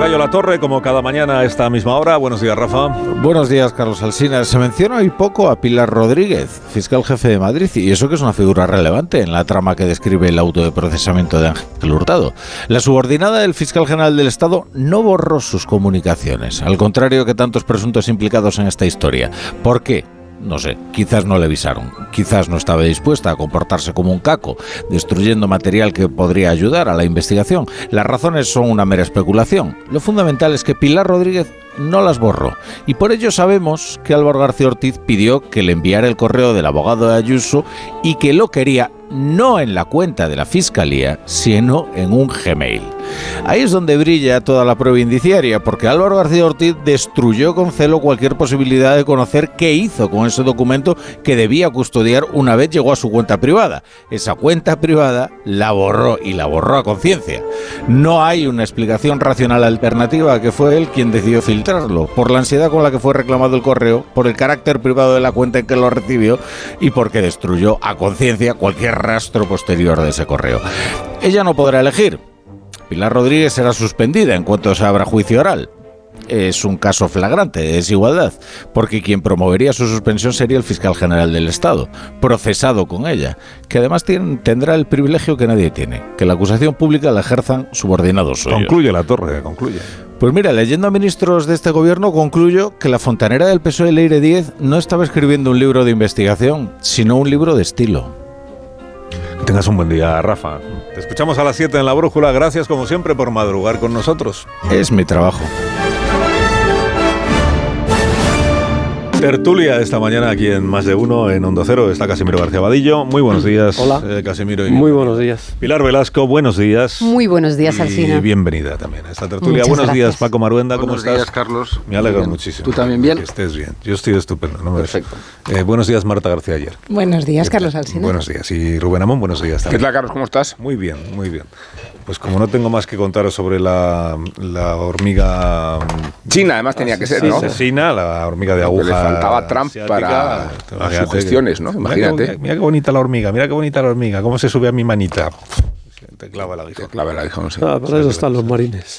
Tocayo Latorre, como cada mañana a esta misma hora. Buenos días, Rafa. Buenos días, Carlos Alsina. Se menciona hoy poco a Pilar Rodríguez, fiscal jefe de Madrid, y eso que es una figura relevante en la trama que describe el auto de procesamiento de Ángel Hurtado. La subordinada del fiscal general del Estado no borró sus comunicaciones, al contrario que tantos presuntos implicados en esta historia. ¿Por qué? No sé, quizás no le avisaron, quizás no estaba dispuesta a comportarse como un caco, destruyendo material que podría ayudar a la investigación. Las razones son una mera especulación. Lo fundamental es que Pilar Rodríguez no las borró, y por ello sabemos que Álvaro García Ortiz pidió que le enviara el correo del abogado de Ayuso y que lo quería no en la cuenta de la Fiscalía, sino en un Gmail. Ahí es donde brilla toda la prueba indiciaria, porque Álvaro García Ortiz destruyó con celo cualquier posibilidad de conocer qué hizo con ese documento que debía custodiar una vez llegó a su cuenta privada. Esa cuenta privada la borró, y la borró a conciencia. No hay una explicación racional alternativa, que fue él quien decidió filtrarlo, por la ansiedad con la que fue reclamado el correo, por el carácter privado de la cuenta en que lo recibió y porque destruyó a conciencia cualquier rastro posterior de ese correo. Ella no podrá elegir. Pilar Rodríguez será suspendida en cuanto se abra juicio oral. Es un caso flagrante de desigualdad, porque quien promovería su suspensión sería el fiscal general del Estado, procesado con ella, que además tendrá el privilegio que nadie tiene, que la acusación pública la ejerzan subordinados suyos. Concluye Latorre, concluye. Pues mira, leyendo a ministros de este gobierno concluyo que la fontanera del PSOE, Leire Díez, no estaba escribiendo un libro de investigación, sino un libro de estilo. Que tengas un buen día, Rafa. Te escuchamos a las 7 en La Brújula. Gracias, como siempre, por madrugar con nosotros. Es mi trabajo. Tertulia esta mañana aquí en Más de Uno, en Onda Cero. Está Casimiro García Badillo. Muy buenos días. Hola. Casimiro. Muy buenos días. Pilar Velasco, buenos días. Muy buenos días, Alsina. Y bienvenida también a esta tertulia. Muchas Buenos gracias. días, Paco Maruenda. ¿Cómo estás? Buenos días, Carlos. Me alegro muchísimo. ¿Tú también bien? Que estés bien. Yo estoy estupendo. ¿No? Perfecto. Buenos días, Marta García Ayer. Buenos días, Carlos Alsina. Buenos días. Y Rubén Amón, buenos días también. ¿Qué tal, Carlos? ¿Cómo estás? Muy bien, muy bien. Pues como no tengo más que contaros sobre la hormiga China, además tenía que ser, ¿no? asesina, la hormiga de Lo que aguja le faltaba a Trump asiática, para imagínate sugestiones, ¿no? Imagínate. Mira qué bonita la hormiga, mira qué bonita la hormiga, cómo se sube a mi manita. Te clava la aguijón. La verdad, no sé. Para eso están los marines.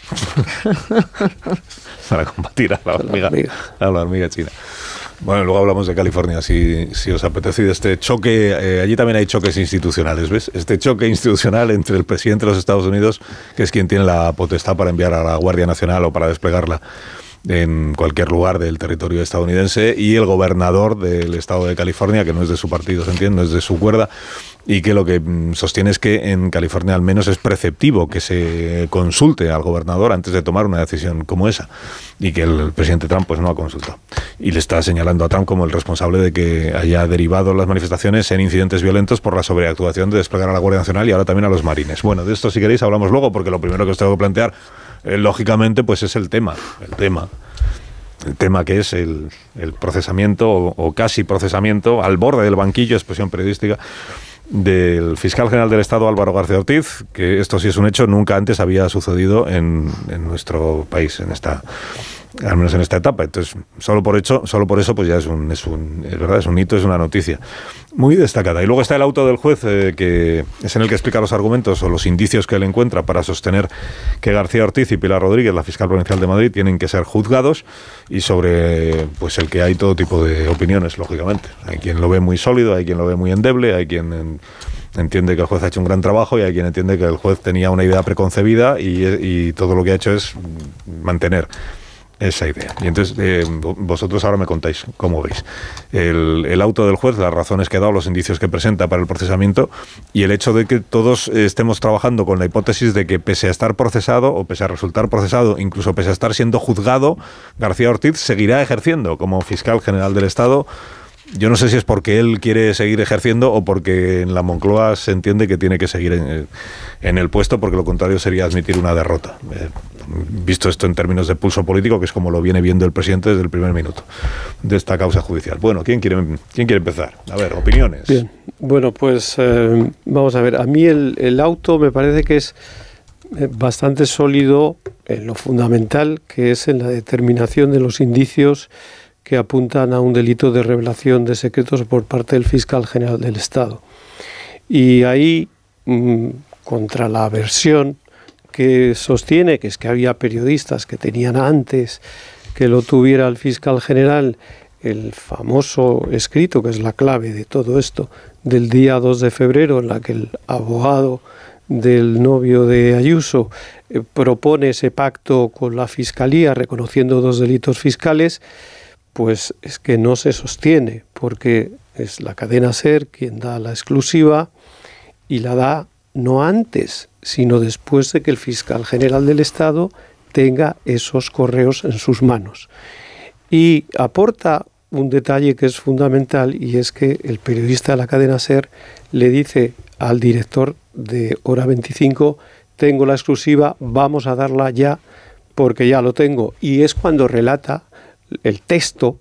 Para combatir a la hormiga china. Bueno, luego hablamos de California, si os apetece, de este choque. Allí también hay choques institucionales, ¿ves? Este choque institucional entre el presidente de los Estados Unidos, que es quien tiene la potestad para enviar a la Guardia Nacional o para desplegarla en cualquier lugar del territorio estadounidense, y el gobernador del estado de California, que no es de su partido, se entiende, no es de su cuerda, y que lo que sostiene es que en California al menos es preceptivo que se consulte al gobernador antes de tomar una decisión como esa, y que el presidente Trump pues no ha consultado. Y le está señalando a Trump como el responsable de que haya derivado las manifestaciones en incidentes violentos por la sobreactuación de desplegar a la Guardia Nacional y ahora también a los marines. Bueno, de esto si queréis hablamos luego, porque lo primero que os tengo que plantear, lógicamente, pues es el tema que es el procesamiento o casi procesamiento al borde del banquillo, expresión periodística, del fiscal general del Estado Álvaro García Ortiz, que esto sí es un hecho, nunca antes había sucedido en nuestro país, al menos en esta etapa. Entonces, solo por eso pues ya es verdad, es un hito, es una noticia muy destacada. Y luego está el auto del juez, que es en el que explica los argumentos o los indicios que él encuentra para sostener que García Ortiz y Pilar Rodríguez, la fiscal provincial de Madrid, tienen que ser juzgados, y sobre pues el que hay todo tipo de opiniones, lógicamente. Hay quien lo ve muy sólido, hay quien lo ve muy endeble, hay quien entiende que el juez ha hecho un gran trabajo y hay quien entiende que el juez tenía una idea preconcebida y todo lo que ha hecho es mantener esa idea. Y entonces vosotros ahora me contáis cómo veis el auto del juez, las razones que ha dado, los indicios que presenta para el procesamiento, y el hecho de que todos estemos trabajando con la hipótesis de que, pese a estar procesado o pese a resultar procesado, incluso pese a estar siendo juzgado, García Ortiz seguirá ejerciendo como fiscal general del Estado. Yo no sé si es porque él quiere seguir ejerciendo o porque en la Moncloa se entiende que tiene que seguir en el puesto, porque lo contrario sería admitir una derrota. Visto esto en términos de pulso político, que es como lo viene viendo el presidente desde el primer minuto de esta causa judicial. Bueno, ¿quién quiere empezar? A ver, opiniones. Bien, bueno, pues vamos a ver. A mí el auto me parece que es bastante sólido en lo fundamental, que es en la determinación de los indicios que apuntan a un delito de revelación de secretos por parte del fiscal general del Estado. Y ahí, contra la versión que sostiene, que es que había periodistas que tenían antes que lo tuviera el fiscal general, el famoso escrito, que es la clave de todo esto, del día 2 de febrero, en la que el abogado del novio de Ayuso propone ese pacto con la Fiscalía reconociendo 2 delitos fiscales, pues es que no se sostiene, porque es la cadena SER quien da la exclusiva y la da no antes, sino después de que el fiscal general del Estado tenga esos correos en sus manos. Y aporta un detalle que es fundamental, y es que el periodista de la cadena SER le dice al director de Hora 25, tengo la exclusiva, vamos a darla ya porque ya lo tengo. Y es cuando relata el texto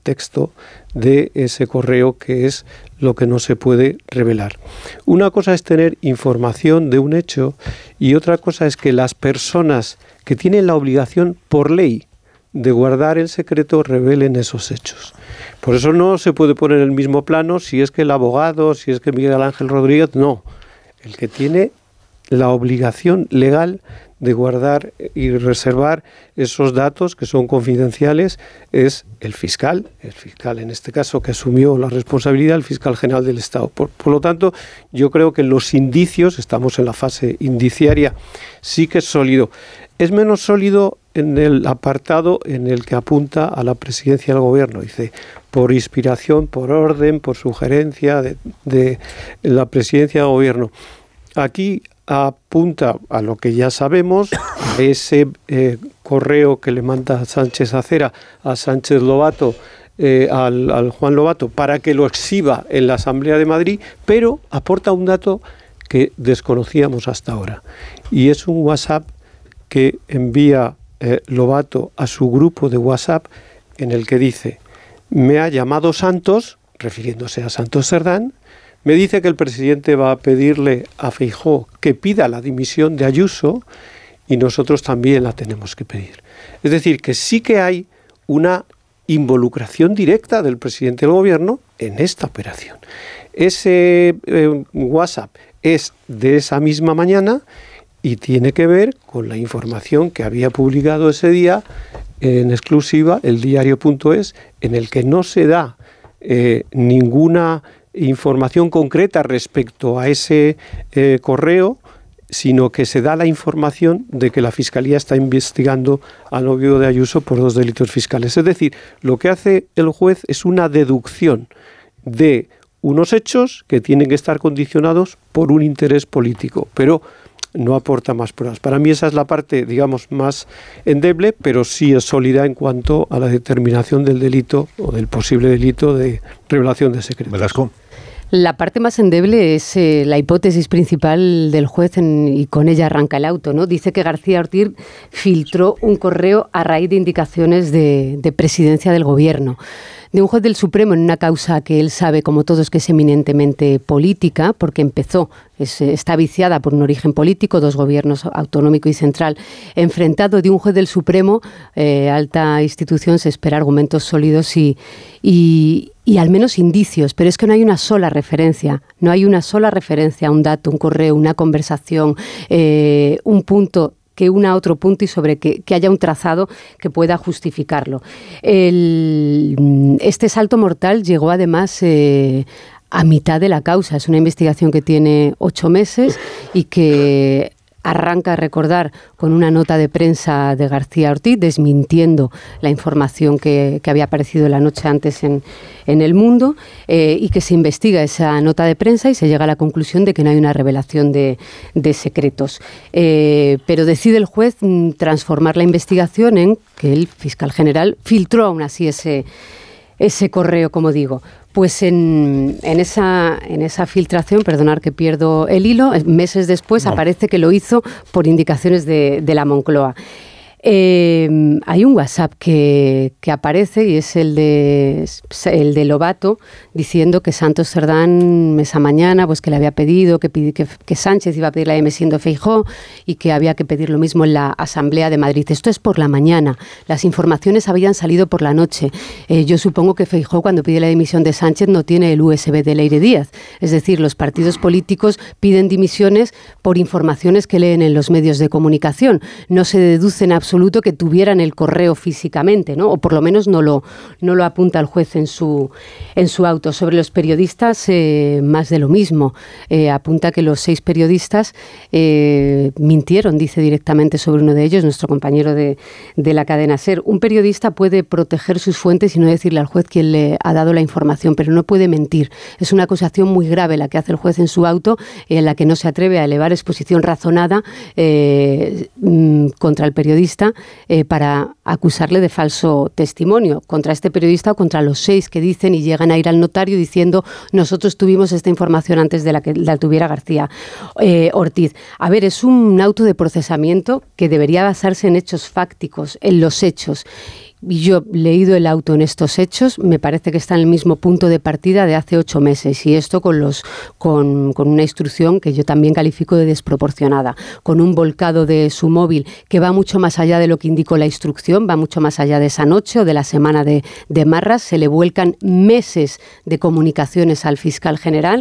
de ese correo, que es lo que no se puede revelar. Una cosa es tener información de un hecho y otra cosa es que las personas que tienen la obligación por ley de guardar el secreto revelen esos hechos. Por eso no se puede poner en el mismo plano si es que el abogado, si es que Miguel Ángel Rodríguez, no. El que tiene la obligación legal de guardar y reservar esos datos que son confidenciales es el fiscal en este caso que asumió la responsabilidad, el fiscal general del Estado. Por lo tanto, yo creo que los indicios, estamos en la fase indiciaria, sí que es sólido. Es menos sólido en el apartado en el que apunta a la presidencia del gobierno. Dice, por inspiración, por orden, por sugerencia de la presidencia del gobierno. Aquí apunta a lo que ya sabemos, a ese correo que le manda Sánchez Acera a Sánchez Lobato, al Juan Lobato, para que lo exhiba en la Asamblea de Madrid, pero aporta un dato que desconocíamos hasta ahora. Y es un WhatsApp que envía Lobato a su grupo de WhatsApp, en el que dice, me ha llamado Santos, refiriéndose a Santos Cerdán, me dice que el presidente va a pedirle a Feijóo que pida la dimisión de Ayuso y nosotros también la tenemos que pedir. Es decir, que sí que hay una involucración directa del presidente del gobierno en esta operación. Ese WhatsApp es de esa misma mañana y tiene que ver con la información que había publicado ese día en exclusiva el diario.es, en el que no se da ninguna información concreta respecto a ese correo, sino que se da la información de que la Fiscalía está investigando al novio de Ayuso por 2 delitos fiscales. Es decir, lo que hace el juez es una deducción de unos hechos que tienen que estar condicionados por un interés político, pero no aporta más pruebas. Para mí esa es la parte, digamos, más endeble, pero sí es sólida en cuanto a la determinación del delito o del posible delito de revelación de secretos. Velasco. La parte más endeble es la hipótesis principal del juez y con ella arranca el auto, ¿no? Dice que García Ortiz filtró un correo a raíz de indicaciones de presidencia del gobierno. De un juez del Supremo en una causa que él sabe, como todos, que es eminentemente política, porque está viciada por un origen político, 2 gobiernos, autonómico y central, enfrentado. De un juez del Supremo, alta institución, se espera argumentos sólidos y al menos indicios, pero es que no hay una sola referencia a un dato, un correo, una conversación, un punto que una a otro punto y sobre que haya un trazado que pueda justificarlo. Este salto mortal llegó además a mitad de la causa. Es una investigación que tiene 8 meses y que arranca a recordar con una nota de prensa de García Ortiz desmintiendo la información que había aparecido la noche antes en El Mundo, y que se investiga esa nota de prensa y se llega a la conclusión de que no hay una revelación de secretos. Pero decide el juez transformar la investigación en que el fiscal general filtró aún así ese correo, como digo. Pues en esa filtración, perdonar que pierdo el hilo, meses después aparece que lo hizo por indicaciones de la Moncloa. Hay un WhatsApp que aparece y es el de Lobato diciendo que Santos Cerdán esa mañana pues que le había pedido que Sánchez iba a pedir la dimisión de Feijóo y que había que pedir lo mismo en la Asamblea de Madrid. Esto es por la mañana. Las informaciones habían salido por la noche. Yo supongo que Feijóo cuando pide la dimisión de Sánchez no tiene el USB de Leire Díaz. Es decir, los partidos políticos piden dimisiones por informaciones que leen en los medios de comunicación. No se deduce en absoluto que tuvieran el correo físicamente, ¿no? O por lo menos no lo apunta el juez en su auto. Sobre los periodistas, más de lo mismo. Apunta que los 6 periodistas mintieron, dice directamente sobre uno de ellos, nuestro compañero de la cadena SER. Un periodista puede proteger sus fuentes y no decirle al juez quién le ha dado la información, pero no puede mentir. Es una acusación muy grave la que hace el juez en su auto, en la que no se atreve a elevar exposición razonada contra el periodista para acusarle de falso testimonio, contra este periodista o contra los 6 que dicen y llegan a ir al notario diciendo nosotros tuvimos esta información antes de la que la tuviera García Ortiz. A ver, es un auto de procesamiento que debería basarse en hechos fácticos, en los hechos. Y yo, leído el auto en estos hechos, me parece que está en el mismo punto de partida de hace 8 meses. Y esto con una instrucción que yo también califico de desproporcionada, con un volcado de su móvil que va mucho más allá de lo que indicó la instrucción, va mucho más allá de esa noche o de la semana de Marras. Se le vuelcan meses de comunicaciones al fiscal general.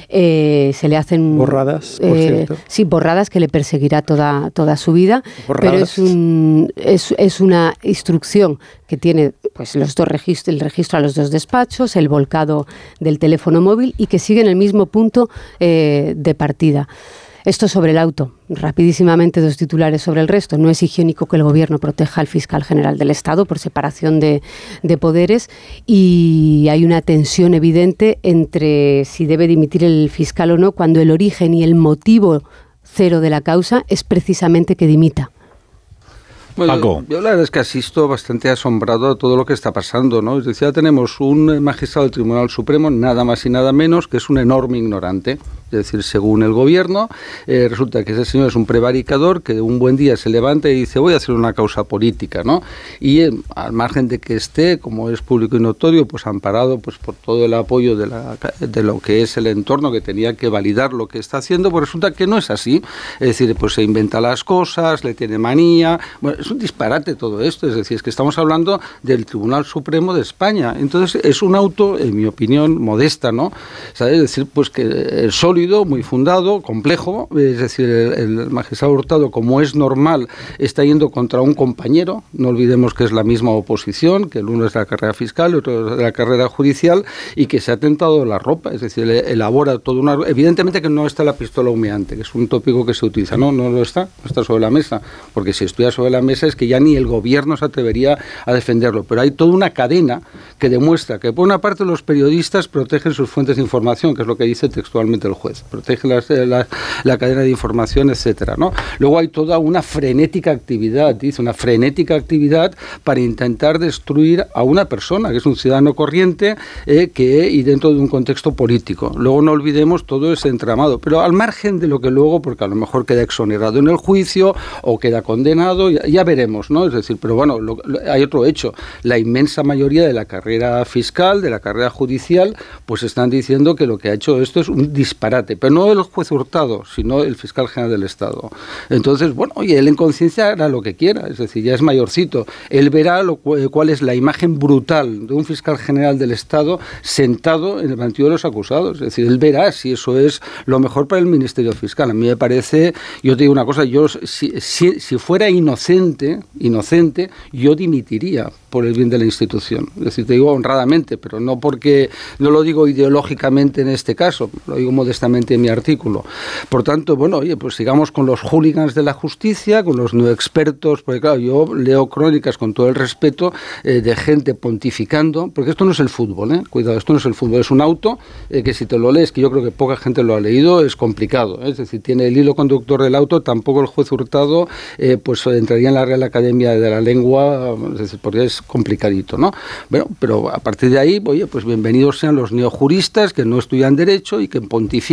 Se le hacen... Borradas, por cierto. Sí, borradas que le perseguirá toda su vida. Borradas. Pero es una instrucción que tiene pues el registro a los 2 despachos, el volcado del teléfono móvil y que sigue en el mismo punto de partida. Esto sobre el auto. Rapidísimamente 2 titulares sobre el resto. No es higiénico que el Gobierno proteja al fiscal general del Estado por separación de poderes y hay una tensión evidente entre si debe dimitir el fiscal o no cuando el origen y el motivo cero de la causa es precisamente que dimita. Bueno, yo la verdad es que asisto bastante asombrado a todo lo que está pasando, ¿no? Es decir, ya tenemos un magistrado del Tribunal Supremo, nada más y nada menos, que es un enorme ignorante. Es decir, según el gobierno, resulta que ese señor es un prevaricador que un buen día se levanta y dice voy a hacer una causa política, ¿no? Y al margen de que esté, como es público y notorio, pues amparado pues por todo el apoyo de lo que es el entorno que tenía que validar lo que está haciendo, pues resulta que no es así. Es decir, pues se inventa las cosas, le tiene manía. Bueno, es un disparate todo esto. Es decir, es que estamos hablando del Tribunal Supremo de España. Entonces, es un auto, en mi opinión, modesta, ¿no? ¿Sabes? Es decir, pues que sólido, muy fundado, complejo, es decir, el magistrado Hurtado, como es normal, está yendo contra un compañero, no olvidemos que es la misma oposición, que el uno es de la carrera fiscal, el otro es de la carrera judicial, y que se ha tentado la ropa, es decir, elabora todo una... Evidentemente que no está la pistola humeante, que es un tópico que se utiliza, no lo está, no está sobre la mesa, porque si estuviera sobre la mesa es que ya ni el gobierno se atrevería a defenderlo, pero hay toda una cadena que demuestra que por una parte los periodistas protegen sus fuentes de información, que es lo que dice textualmente el juez, protege la cadena de información, etcétera, ¿no? Luego hay toda una frenética actividad, para intentar destruir a una persona, que es un ciudadano corriente, y dentro de un contexto político. Luego no olvidemos todo ese entramado, pero al margen de lo que luego, porque a lo mejor queda exonerado en el juicio o queda condenado, ya veremos, ¿no? Es decir, pero bueno, hay otro hecho. La inmensa mayoría de la carrera fiscal, de la carrera judicial, pues están diciendo que lo que ha hecho esto es un disparate, pero no el juez Hurtado, sino el fiscal general del Estado. Entonces, bueno, oye, él en conciencia hará lo que quiera, es decir, ya es mayorcito. Él verá cuál es la imagen brutal de un fiscal general del Estado sentado en el banquillo de los acusados. Es decir, él verá si eso es lo mejor para el Ministerio Fiscal. A mí me parece, yo te digo una cosa, yo si fuera inocente, yo dimitiría por el bien de la institución. Es decir, te digo honradamente, pero no porque, no lo digo ideológicamente en este caso, lo digo modestamente en mi artículo. Por tanto, bueno, oye, pues sigamos con los hooligans de la justicia, con los no expertos, porque claro, yo leo crónicas con todo el respeto de gente pontificando, porque esto no es el fútbol, cuidado, esto no es el fútbol, es un auto que si te lo lees, que yo creo que poca gente lo ha leído, es complicado, es decir, tiene el hilo conductor del auto, tampoco el juez Hurtado pues entraría en la Real Academia de la Lengua, es decir, porque es complicadito, ¿no? Bueno, pero a partir de ahí, oye, pues bienvenidos sean los neojuristas que no estudian Derecho y que pontifican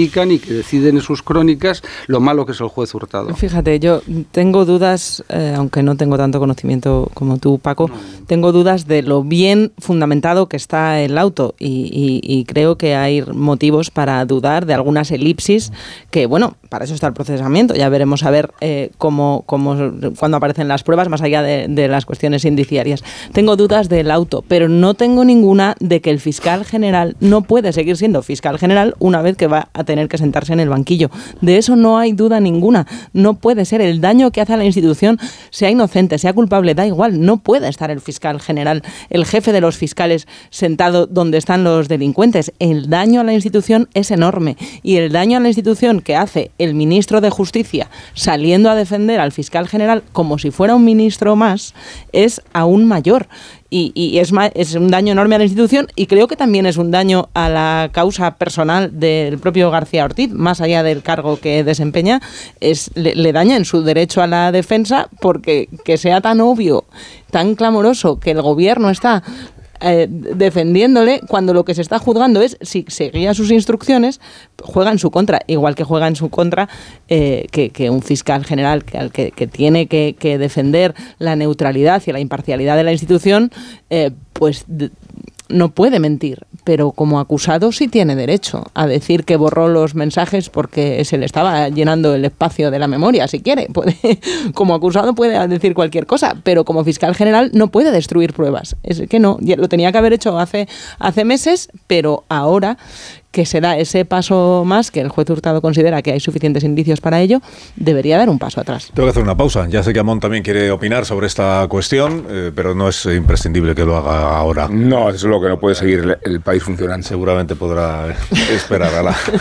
justifican y que deciden en sus crónicas lo malo que es el juez Hurtado. Fíjate, yo tengo dudas, aunque no tengo tanto conocimiento como tú, Paco, tengo dudas de lo bien fundamentado que está el auto y creo que hay motivos para dudar de algunas elipsis que, bueno, para eso está el procesamiento. Ya veremos a ver cuando aparecen las pruebas, más allá de las cuestiones indiciarias. Tengo dudas del auto, pero no tengo ninguna de que el fiscal general no puede seguir siendo fiscal general una vez que va a tener que sentarse en el banquillo. De eso no hay duda ninguna. No puede ser. El daño que hace a la institución, sea inocente, sea culpable, da igual. No puede estar el fiscal general, el jefe de los fiscales, sentado donde están los delincuentes. El daño a la institución es enorme. Y el daño a la institución que hace el ministro de Justicia saliendo a defender al fiscal general como si fuera un ministro más es aún mayor. Y es un daño enorme a la institución y creo que también es un daño a la causa personal del propio García Ortiz, más allá del cargo que desempeña, le daña en su derecho a la defensa porque que sea tan obvio, tan clamoroso que el gobierno está defendiéndole cuando lo que se está juzgando es si seguía sus instrucciones, juega en su contra, igual que juega en su contra que un fiscal general que tiene que defender la neutralidad y la imparcialidad de la institución, pues no puede mentir, pero como acusado sí tiene derecho a decir que borró los mensajes porque se le estaba llenando el espacio de la memoria, si quiere. Como acusado puede decir cualquier cosa, pero como fiscal general no puede destruir pruebas. Es que no, lo tenía que haber hecho hace meses, pero ahora que se da ese paso más, que el juez Hurtado considera que hay suficientes indicios para ello, debería dar un paso atrás. Tengo que hacer una pausa. Ya sé que Amón también quiere opinar sobre esta cuestión, pero no es imprescindible que lo haga ahora. No, eso es lo que no puede seguir el país funcionando. Seguramente podrá esperar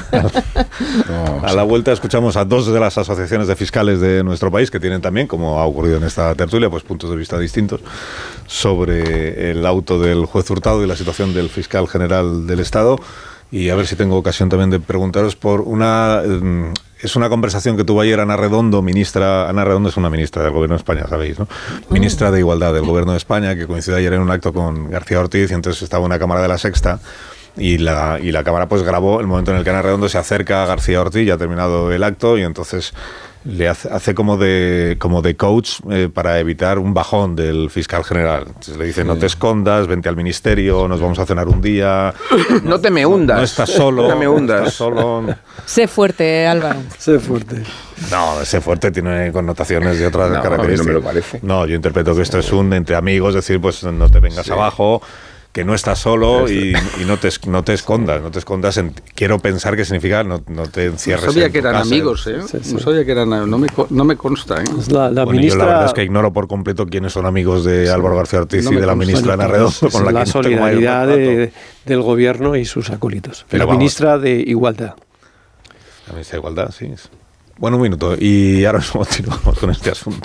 a la vuelta. Escuchamos a dos de las asociaciones de fiscales de nuestro país que tienen también, como ha ocurrido en esta tertulia, pues puntos de vista distintos sobre el auto del juez Hurtado y la situación del fiscal general del Estado. Y a ver si tengo ocasión también de preguntaros por es una conversación que tuvo ayer Ana Redondo, ministra. Ana Redondo es una ministra del Gobierno de España, sabéis, ¿no? Ministra de Igualdad del Gobierno de España, que coincidió ayer en un acto con García Ortiz, y entonces estaba una cámara de La Sexta, y la cámara pues grabó el momento en el que Ana Redondo se acerca a García Ortiz, ya ha terminado el acto, y entonces le hace como de coach para evitar un bajón del fiscal general. Entonces le dice, no te escondas, vente al ministerio, nos vamos a cenar un día. No te me hundas. No estás solo. No te me hundas. No estás solo. Sé fuerte, Álvaro. Sé fuerte. No, sé fuerte tiene connotaciones de otras características. A mí no me lo parece. No, yo interpreto que esto es un entre amigos, es decir, pues no te vengas abajo, que no estás solo y no te escondas. Quiero pensar que significa no te encierres. No sabía que eran casa, amigos, ¿eh? Sí. No sabía que eran, no me consta, ¿eh? La ministra... Yo la verdad es que ignoro por completo quiénes son amigos de Álvaro García Ortiz y de la ministra Ana Redondo, con la solidaridad del gobierno y sus acólitos. Pero la ministra de Igualdad. La ministra de Igualdad, sí. Bueno, un minuto y ahora continuamos con este asunto.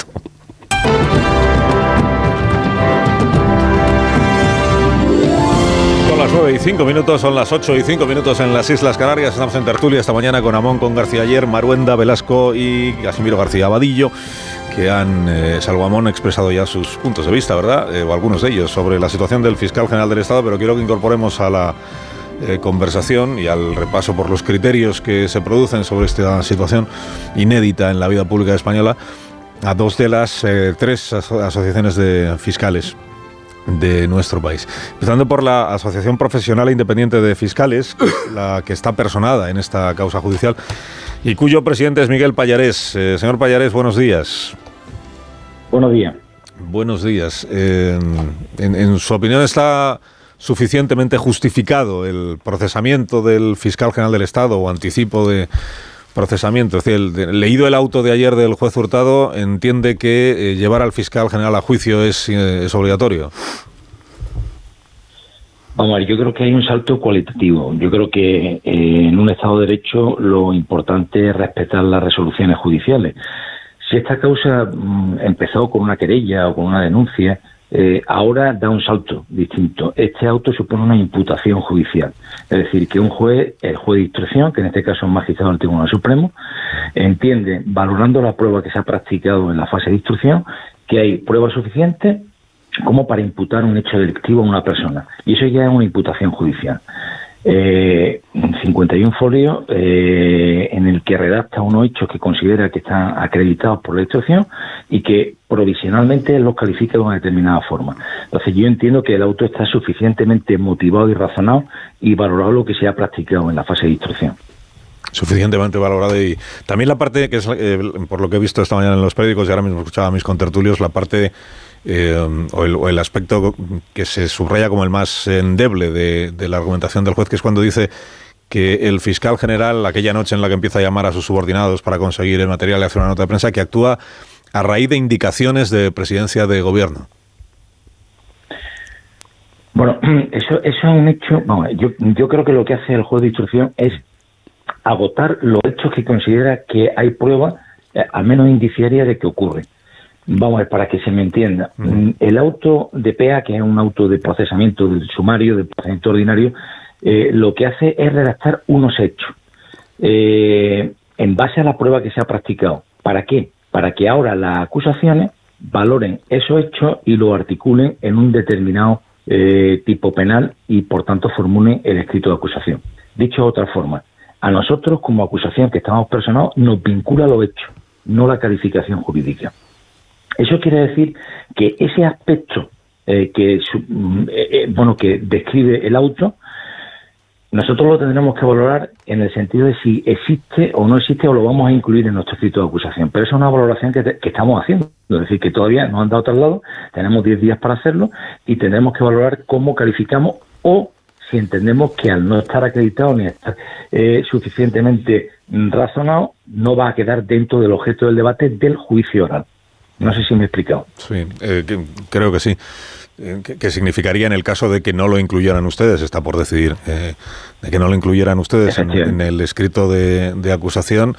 Son las 9:05, son las 8:05 en las Islas Canarias. Estamos en tertulia esta mañana con Amón, con García Ayer, Maruenda, Velasco y Casimiro García Abadillo, que han, salvo Amón, expresado ya sus puntos de vista, ¿verdad? O algunos de ellos, sobre la situación del fiscal general del Estado, pero quiero que incorporemos a la conversación y al repaso por los criterios que se producen sobre esta situación inédita en la vida pública española a dos de las tres asociaciones de fiscales de nuestro país. Empezando por la Asociación Profesional e Independiente de Fiscales, la que está personada en esta causa judicial y cuyo presidente es Miguel Pallarés. Señor Pallarés, buenos días. Buenos días. Buenos días. En su opinión, ¿está suficientemente justificado el procesamiento del fiscal general del Estado o anticipo de procesamiento? Es decir, leído el auto de ayer del juez Hurtado, entiende que llevar al fiscal general a juicio es obligatorio. Vamos a ver, yo creo que hay un salto cualitativo. Yo creo que en un Estado de Derecho lo importante es respetar las resoluciones judiciales. Si esta causa empezó con una querella o con una denuncia, ahora da un salto distinto. Este auto supone una imputación judicial. Es decir, que un juez, el juez de instrucción, que en este caso es un magistrado del Tribunal Supremo, entiende, valorando la prueba que se ha practicado en la fase de instrucción, que hay pruebas suficientes como para imputar un hecho delictivo a una persona. Y eso ya es una imputación judicial. 51 folios en el que redacta unos hechos que considera que están acreditados por la instrucción y que provisionalmente los califica de una determinada forma. Entonces yo entiendo que el auto está suficientemente motivado y razonado y valorado lo que se ha practicado en la fase de instrucción. Suficientemente valorado. Y también la parte que es, por lo que he visto esta mañana en los periódicos y ahora mismo escuchaba a mis contertulios, la parte o el aspecto que se subraya como el más endeble de la argumentación del juez, que es cuando dice que el fiscal general, aquella noche en la que empieza a llamar a sus subordinados para conseguir el material y hacer una nota de prensa, que actúa a raíz de indicaciones de presidencia de gobierno. Bueno, eso es un hecho. Vamos, yo creo que lo que hace el juez de instrucción es agotar los hechos que considera que hay pruebas, al menos indiciarias, de que ocurre. Vamos a ver, para que se me entienda. El auto de PA, que es un auto de procesamiento del sumario, de procesamiento ordinario, lo que hace es redactar unos hechos en base a la prueba que se ha practicado. ¿Para qué? Para que ahora las acusaciones valoren esos hechos y lo articulen en un determinado tipo penal y, por tanto, formulen el escrito de acusación. Dicho de otra forma, a nosotros, como acusación que estamos personados, nos vincula los hechos, no la calificación jurídica. Eso quiere decir que ese aspecto que describe el auto, nosotros lo tendremos que valorar en el sentido de si existe o no existe, o lo vamos a incluir en nuestro escrito de acusación. Pero esa es una valoración que estamos haciendo. Es decir, que todavía no han dado traslado, tenemos 10 días para hacerlo y tendremos que valorar cómo calificamos o si entendemos que al no estar acreditado ni estar suficientemente razonado, no va a quedar dentro del objeto del debate del juicio oral. No sé si me he explicado. Sí, creo que sí. ¿Qué significaría en el caso de que no lo incluyeran ustedes? Está por decidir. De que no lo incluyeran ustedes en el escrito de acusación.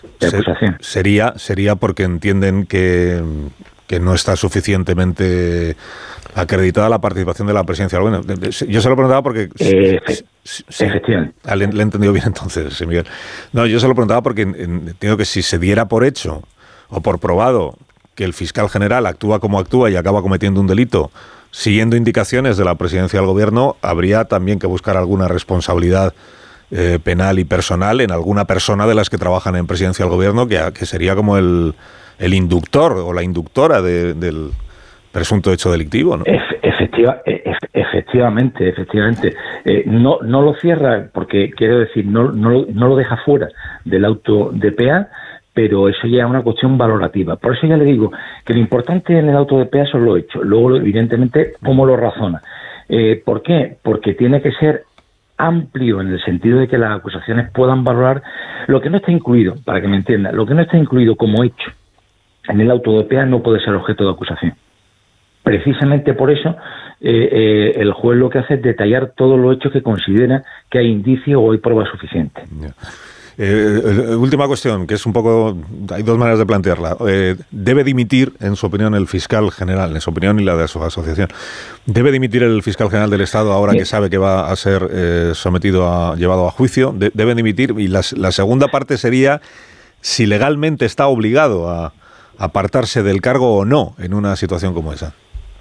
Sería porque entienden que no está suficientemente acreditada la participación de la presidencia. Bueno, yo se lo preguntaba porque... efectivamente. Le he entendido bien entonces, Miguel. No, yo se lo preguntaba porque entiendo que si se diera por hecho o por probado que el fiscal general actúa como actúa y acaba cometiendo un delito siguiendo indicaciones de la presidencia del gobierno, habría también que buscar alguna responsabilidad penal y personal en alguna persona de las que trabajan en presidencia del gobierno, que sería como el inductor o la inductora del presunto hecho delictivo, ¿no? Efectivamente. No lo cierra porque, quiero decir, no lo deja fuera del auto de PA, pero eso ya es una cuestión valorativa. Por eso ya le digo que lo importante en el auto de PA son los hechos. Luego, evidentemente, cómo lo razona. ¿Por qué? Porque tiene que ser amplio en el sentido de que las acusaciones puedan valorar lo que no está incluido, para que me entiendan, lo que no está incluido como hecho en el auto de PA no puede ser objeto de acusación. Precisamente por eso el juez lo que hace es detallar todos los hechos que considera que hay indicios o hay pruebas suficientes. Yeah. Última cuestión, que es un poco... Hay dos maneras de plantearla. ¿Debe dimitir, en su opinión, el fiscal general, en su opinión y la de su asociación, debe dimitir el fiscal general del Estado ahora que sabe que va a ser llevado a juicio? ¿Debe dimitir? Y la segunda parte sería si legalmente está obligado a apartarse del cargo o no en una situación como esa.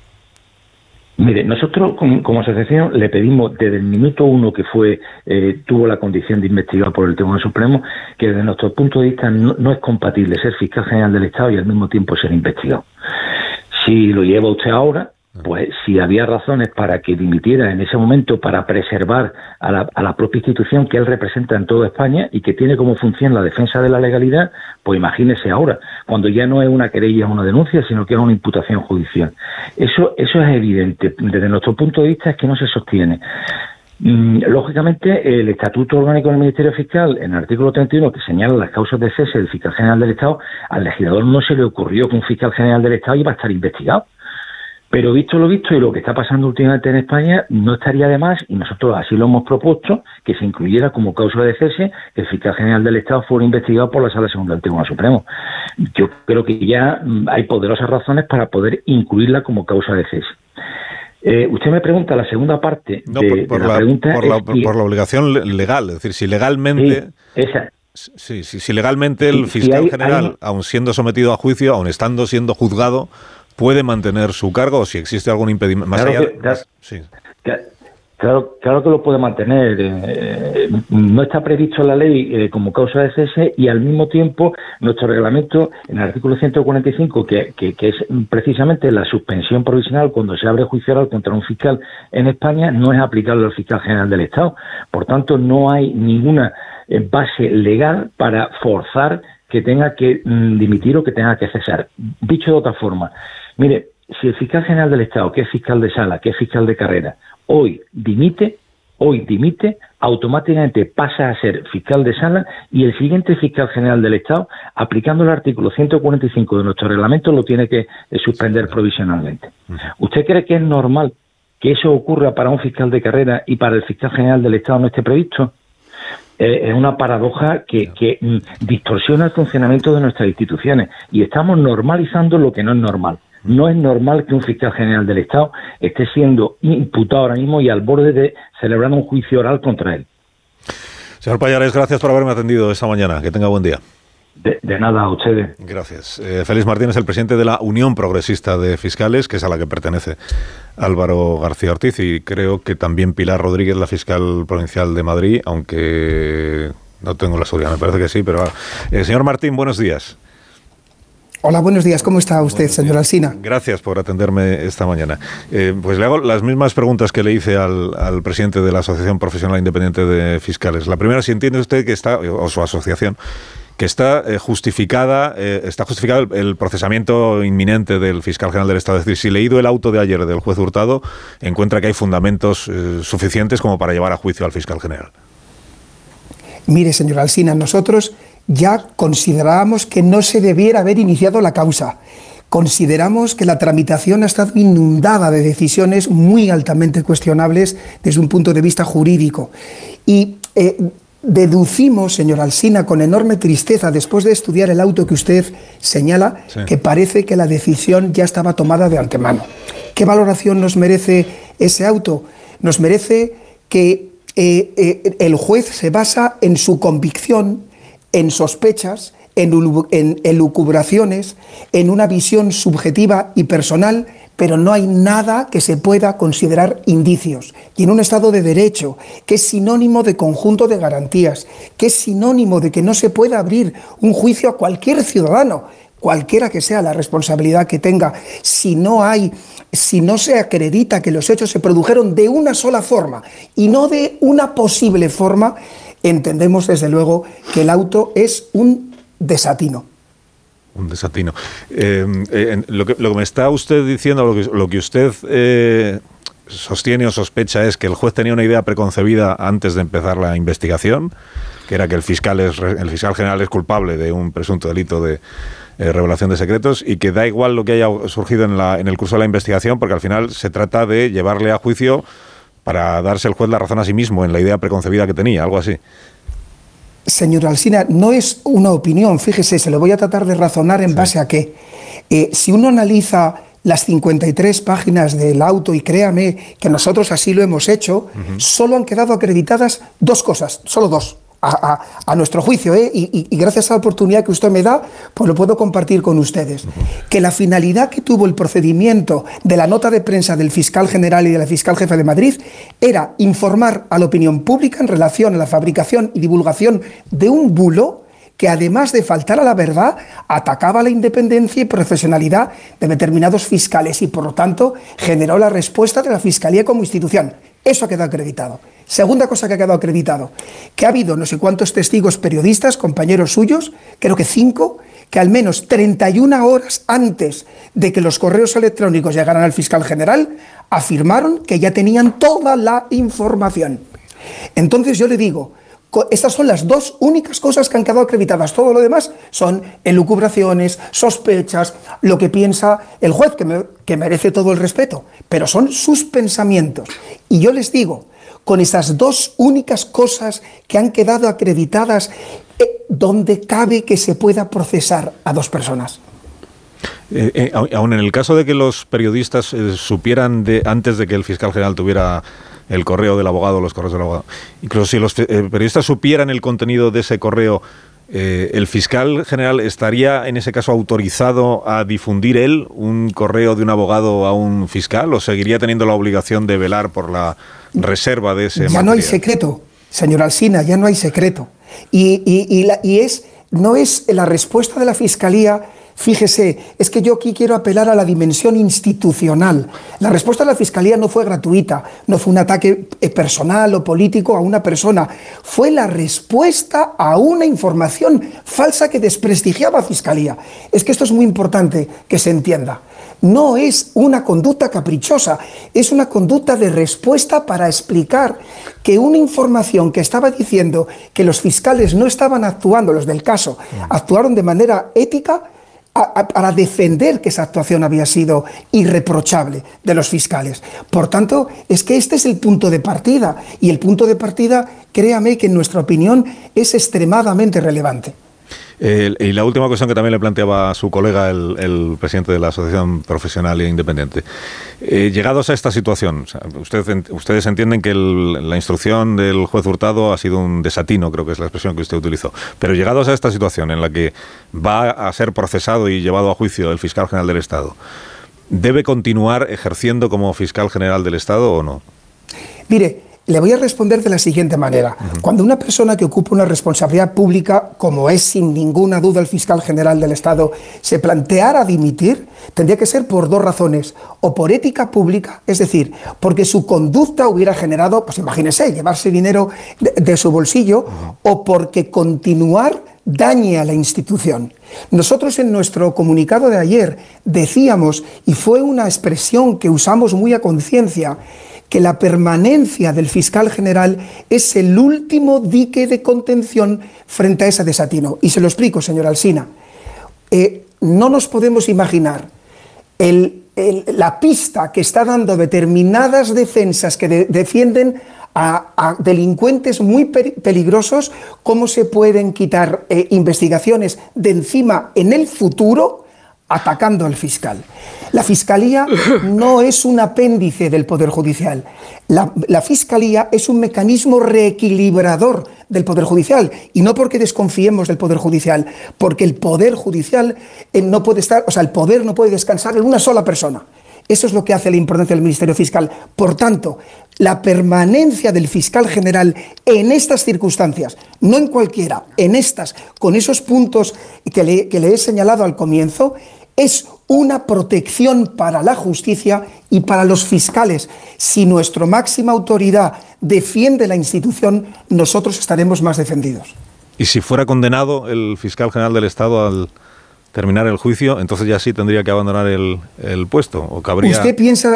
Mire, nosotros como asociación le pedimos desde el minuto 1 que tuvo la condición de investigar por el Tribunal Supremo, que desde nuestro punto de vista no es compatible ser fiscal general del Estado y al mismo tiempo ser investigado. Si lo lleva usted ahora, pues si había razones para que dimitiera en ese momento para preservar a la propia institución que él representa en toda España y que tiene como función la defensa de la legalidad, pues imagínese ahora, cuando ya no es una querella o una denuncia, sino que es una imputación judicial. Eso es evidente. Desde nuestro punto de vista es que no se sostiene. Lógicamente, el Estatuto Orgánico del Ministerio Fiscal, en el artículo 31, que señala las causas de cese del fiscal general del Estado, al legislador no se le ocurrió que un fiscal general del Estado iba a estar investigado. Pero visto lo visto y lo que está pasando últimamente en España, no estaría de más, y nosotros así lo hemos propuesto, que se incluyera como causa de cese que el fiscal general del Estado fuera investigado por la Sala Segunda del Tribunal Supremo. Yo creo que ya hay poderosas razones para poder incluirla como causa de cese. Usted me pregunta la segunda parte de la pregunta. Por la obligación legal, es decir, si legalmente... Sí, si legalmente el fiscal general, aun siendo sometido a juicio, aun estando siendo juzgado, puede mantener su cargo o si existe algún impedimento más allá. Claro que lo puede mantener. No está previsto en la ley como causa de cese, y al mismo tiempo nuestro reglamento, en el artículo 145, que es precisamente la suspensión provisional cuando se abre juicio oral contra un fiscal en España, no es aplicable al fiscal general del Estado. Por tanto, no hay ninguna base legal para forzar que tenga que dimitir o que tenga que cesar. Dicho de otra forma, mire, si el fiscal general del Estado, que es fiscal de sala, que es fiscal de carrera, hoy dimite, automáticamente pasa a ser fiscal de sala, y el siguiente fiscal general del Estado, aplicando el artículo 145 de nuestro reglamento, lo tiene que suspender provisionalmente. ¿Usted cree que es normal que eso ocurra para un fiscal de carrera y para el fiscal general del Estado no esté previsto? Es una paradoja que distorsiona el funcionamiento de nuestras instituciones, y estamos normalizando lo que no es normal. No es normal que un fiscal general del Estado esté siendo imputado ahora mismo y al borde de celebrar un juicio oral contra él. Señor Pallares, gracias por haberme atendido esta mañana. Que tenga buen día. De nada, a ustedes. Gracias. Félix Martín es el presidente de la Unión Progresista de Fiscales, que es a la que pertenece Álvaro García Ortiz, y creo que también Pilar Rodríguez, la fiscal provincial de Madrid, aunque no tengo la seguridad, me parece que sí, pero... señor Martín, buenos días. Hola, buenos días. ¿Cómo está usted, señor Alsina? Gracias por atenderme esta mañana. Pues le hago las mismas preguntas que le hice al presidente de la Asociación Profesional Independiente de Fiscales. La primera, si entiende usted que está, o su asociación, que está justificado el procesamiento inminente del fiscal general del Estado. Es decir, si leído el auto de ayer del juez Hurtado, encuentra que hay fundamentos suficientes como para llevar a juicio al fiscal general. Mire, señor Alsina, nosotros ya considerábamos que no se debiera haber iniciado la causa. Consideramos que la tramitación ha estado inundada de decisiones muy altamente cuestionables desde un punto de vista jurídico. Y deducimos, señor Alsina, con enorme tristeza, después de estudiar el auto que usted señala, sí, que parece que la decisión ya estaba tomada de antemano. ¿Qué valoración nos merece ese auto? Nos merece que el juez se basa en su convicción, en sospechas, en elucubraciones, en una visión subjetiva y personal, pero no hay nada que se pueda considerar indicios. Y en un Estado de Derecho, que es sinónimo de conjunto de garantías, que es sinónimo de que no se pueda abrir un juicio a cualquier ciudadano, cualquiera que sea la responsabilidad que tenga, si no se acredita que los hechos se produjeron de una sola forma y no de una posible forma, entendemos desde luego que el auto es un desatino. Un desatino. Lo que me está usted diciendo, lo que usted sostiene o sospecha es que el juez tenía una idea preconcebida antes de empezar la investigación, que era que el fiscal general es culpable de un presunto delito de revelación de secretos, y que da igual lo que haya surgido en el curso de la investigación, porque al final se trata de llevarle a juicio para darse el juez la razón a sí mismo en la idea preconcebida que tenía, algo así. Señor Alsina, no es una opinión, fíjese, se lo voy a tratar de razonar en base a qué. Si uno analiza las 53 páginas del auto, y créame que nosotros así lo hemos hecho, solo han quedado acreditadas dos cosas, solo dos, a nuestro juicio, y gracias a la oportunidad que usted me da, pues lo puedo compartir con ustedes. Que la finalidad que tuvo el procedimiento de la nota de prensa del fiscal general y de la fiscal jefe de Madrid era informar a la opinión pública en relación a la fabricación y divulgación de un bulo que, además de faltar a la verdad, atacaba la independencia y profesionalidad de determinados fiscales y, por lo tanto, generó la respuesta de la Fiscalía como institución. Eso ha quedado acreditado. Segunda cosa que ha quedado acreditado, que ha habido no sé cuántos testigos periodistas, compañeros suyos, creo que 5, que al menos 31 horas antes de que los correos electrónicos llegaran al fiscal general, afirmaron que ya tenían toda la información. Entonces yo le digo, estas son las dos únicas cosas que han quedado acreditadas. Todo lo demás son elucubraciones, sospechas, lo que piensa el juez, que merece todo el respeto, pero son sus pensamientos. Y yo les digo, con esas dos únicas cosas que han quedado acreditadas, ¿dónde cabe que se pueda procesar a dos personas? Aún en el caso de que los periodistas supieran antes de que el fiscal general tuviera el correo del abogado, los correos del abogado, incluso si los periodistas supieran el contenido de ese correo, ¿El fiscal general estaría en ese caso autorizado a difundir él un correo de un abogado a un fiscal o seguiría teniendo la obligación de velar por la reserva de ese material? Ya no hay secreto, señor Alsina, ya no hay secreto. No es la respuesta de la Fiscalía. Fíjese, es que yo aquí quiero apelar a la dimensión institucional. La respuesta de la Fiscalía no fue gratuita, no fue un ataque personal o político a una persona, fue la respuesta a una información falsa que desprestigiaba a Fiscalía. Es que esto es muy importante que se entienda. No es una conducta caprichosa, es una conducta de respuesta para explicar que una información que estaba diciendo que los fiscales no estaban actuando, los del caso, actuaron de manera ética, para defender que esa actuación había sido irreprochable de los fiscales. Por tanto, es que este es el punto de partida, y el punto de partida, créame que en nuestra opinión es extremadamente relevante. Y la última cuestión que también le planteaba a su colega, el presidente de la Asociación Profesional e Independiente. Llegados a esta situación, o sea, ustedes entienden que la instrucción del juez Hurtado ha sido un desatino, creo que es la expresión que usted utilizó, pero llegados a esta situación en la que va a ser procesado y llevado a juicio el fiscal general del Estado, ¿debe continuar ejerciendo como fiscal general del Estado o no? Mire, le voy a responder de la siguiente manera. Cuando una persona que ocupa una responsabilidad pública, como es sin ninguna duda el fiscal general del Estado, se planteara dimitir, tendría que ser por dos razones. O por ética pública, es decir, porque su conducta hubiera generado, pues imagínese, llevarse dinero de su bolsillo, o porque continuar dañe a la institución. Nosotros en nuestro comunicado de ayer decíamos, y fue una expresión que usamos muy a conciencia, que la permanencia del fiscal general es el último dique de contención frente a ese desatino. Y se lo explico, señor Alsina. No nos podemos imaginar la pista que está dando determinadas defensas que defienden a delincuentes muy peligrosos, cómo se pueden quitar investigaciones de encima en el futuro atacando al fiscal. La Fiscalía no es un apéndice del Poder Judicial. La Fiscalía es un mecanismo reequilibrador del Poder Judicial, y no porque desconfiemos del Poder Judicial, porque el Poder Judicial no puede estar, o sea, el poder no puede descansar en una sola persona. Eso es lo que hace la importancia del Ministerio Fiscal. Por tanto, la permanencia del fiscal general en estas circunstancias, no en cualquiera, en estas, con esos puntos que le he señalado al comienzo, es una protección para la justicia y para los fiscales. Si nuestra máxima autoridad defiende la institución, nosotros estaremos más defendidos. ¿Y si fuera condenado el fiscal general del Estado al terminar el juicio, entonces ya sí tendría que abandonar el puesto? ¿O cabría? Usted piensa,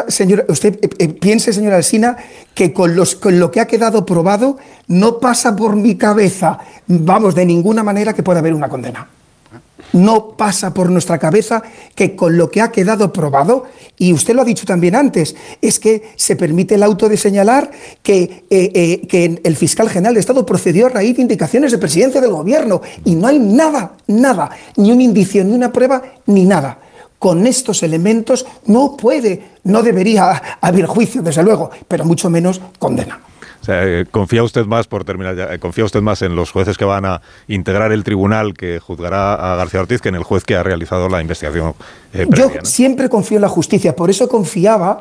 señor Alsina, que con lo que ha quedado probado no pasa por mi cabeza, vamos, de ninguna manera que pueda haber una condena. No pasa por nuestra cabeza que con lo que ha quedado probado, y usted lo ha dicho también antes, es que se permite el auto de señalar que el fiscal general de Estado procedió a raíz de indicaciones de presidencia del gobierno, y no hay nada, ni un indicio, ni una prueba, ni nada. Con estos elementos no debería haber juicio, desde luego, pero mucho menos condena. O sea, ¿confía usted más, por terminar ya, confía usted más en los jueces que van a integrar el tribunal que juzgará a García Ortiz que en el juez que ha realizado la investigación previa, Yo ¿no? siempre confío en la justicia, por eso confiaba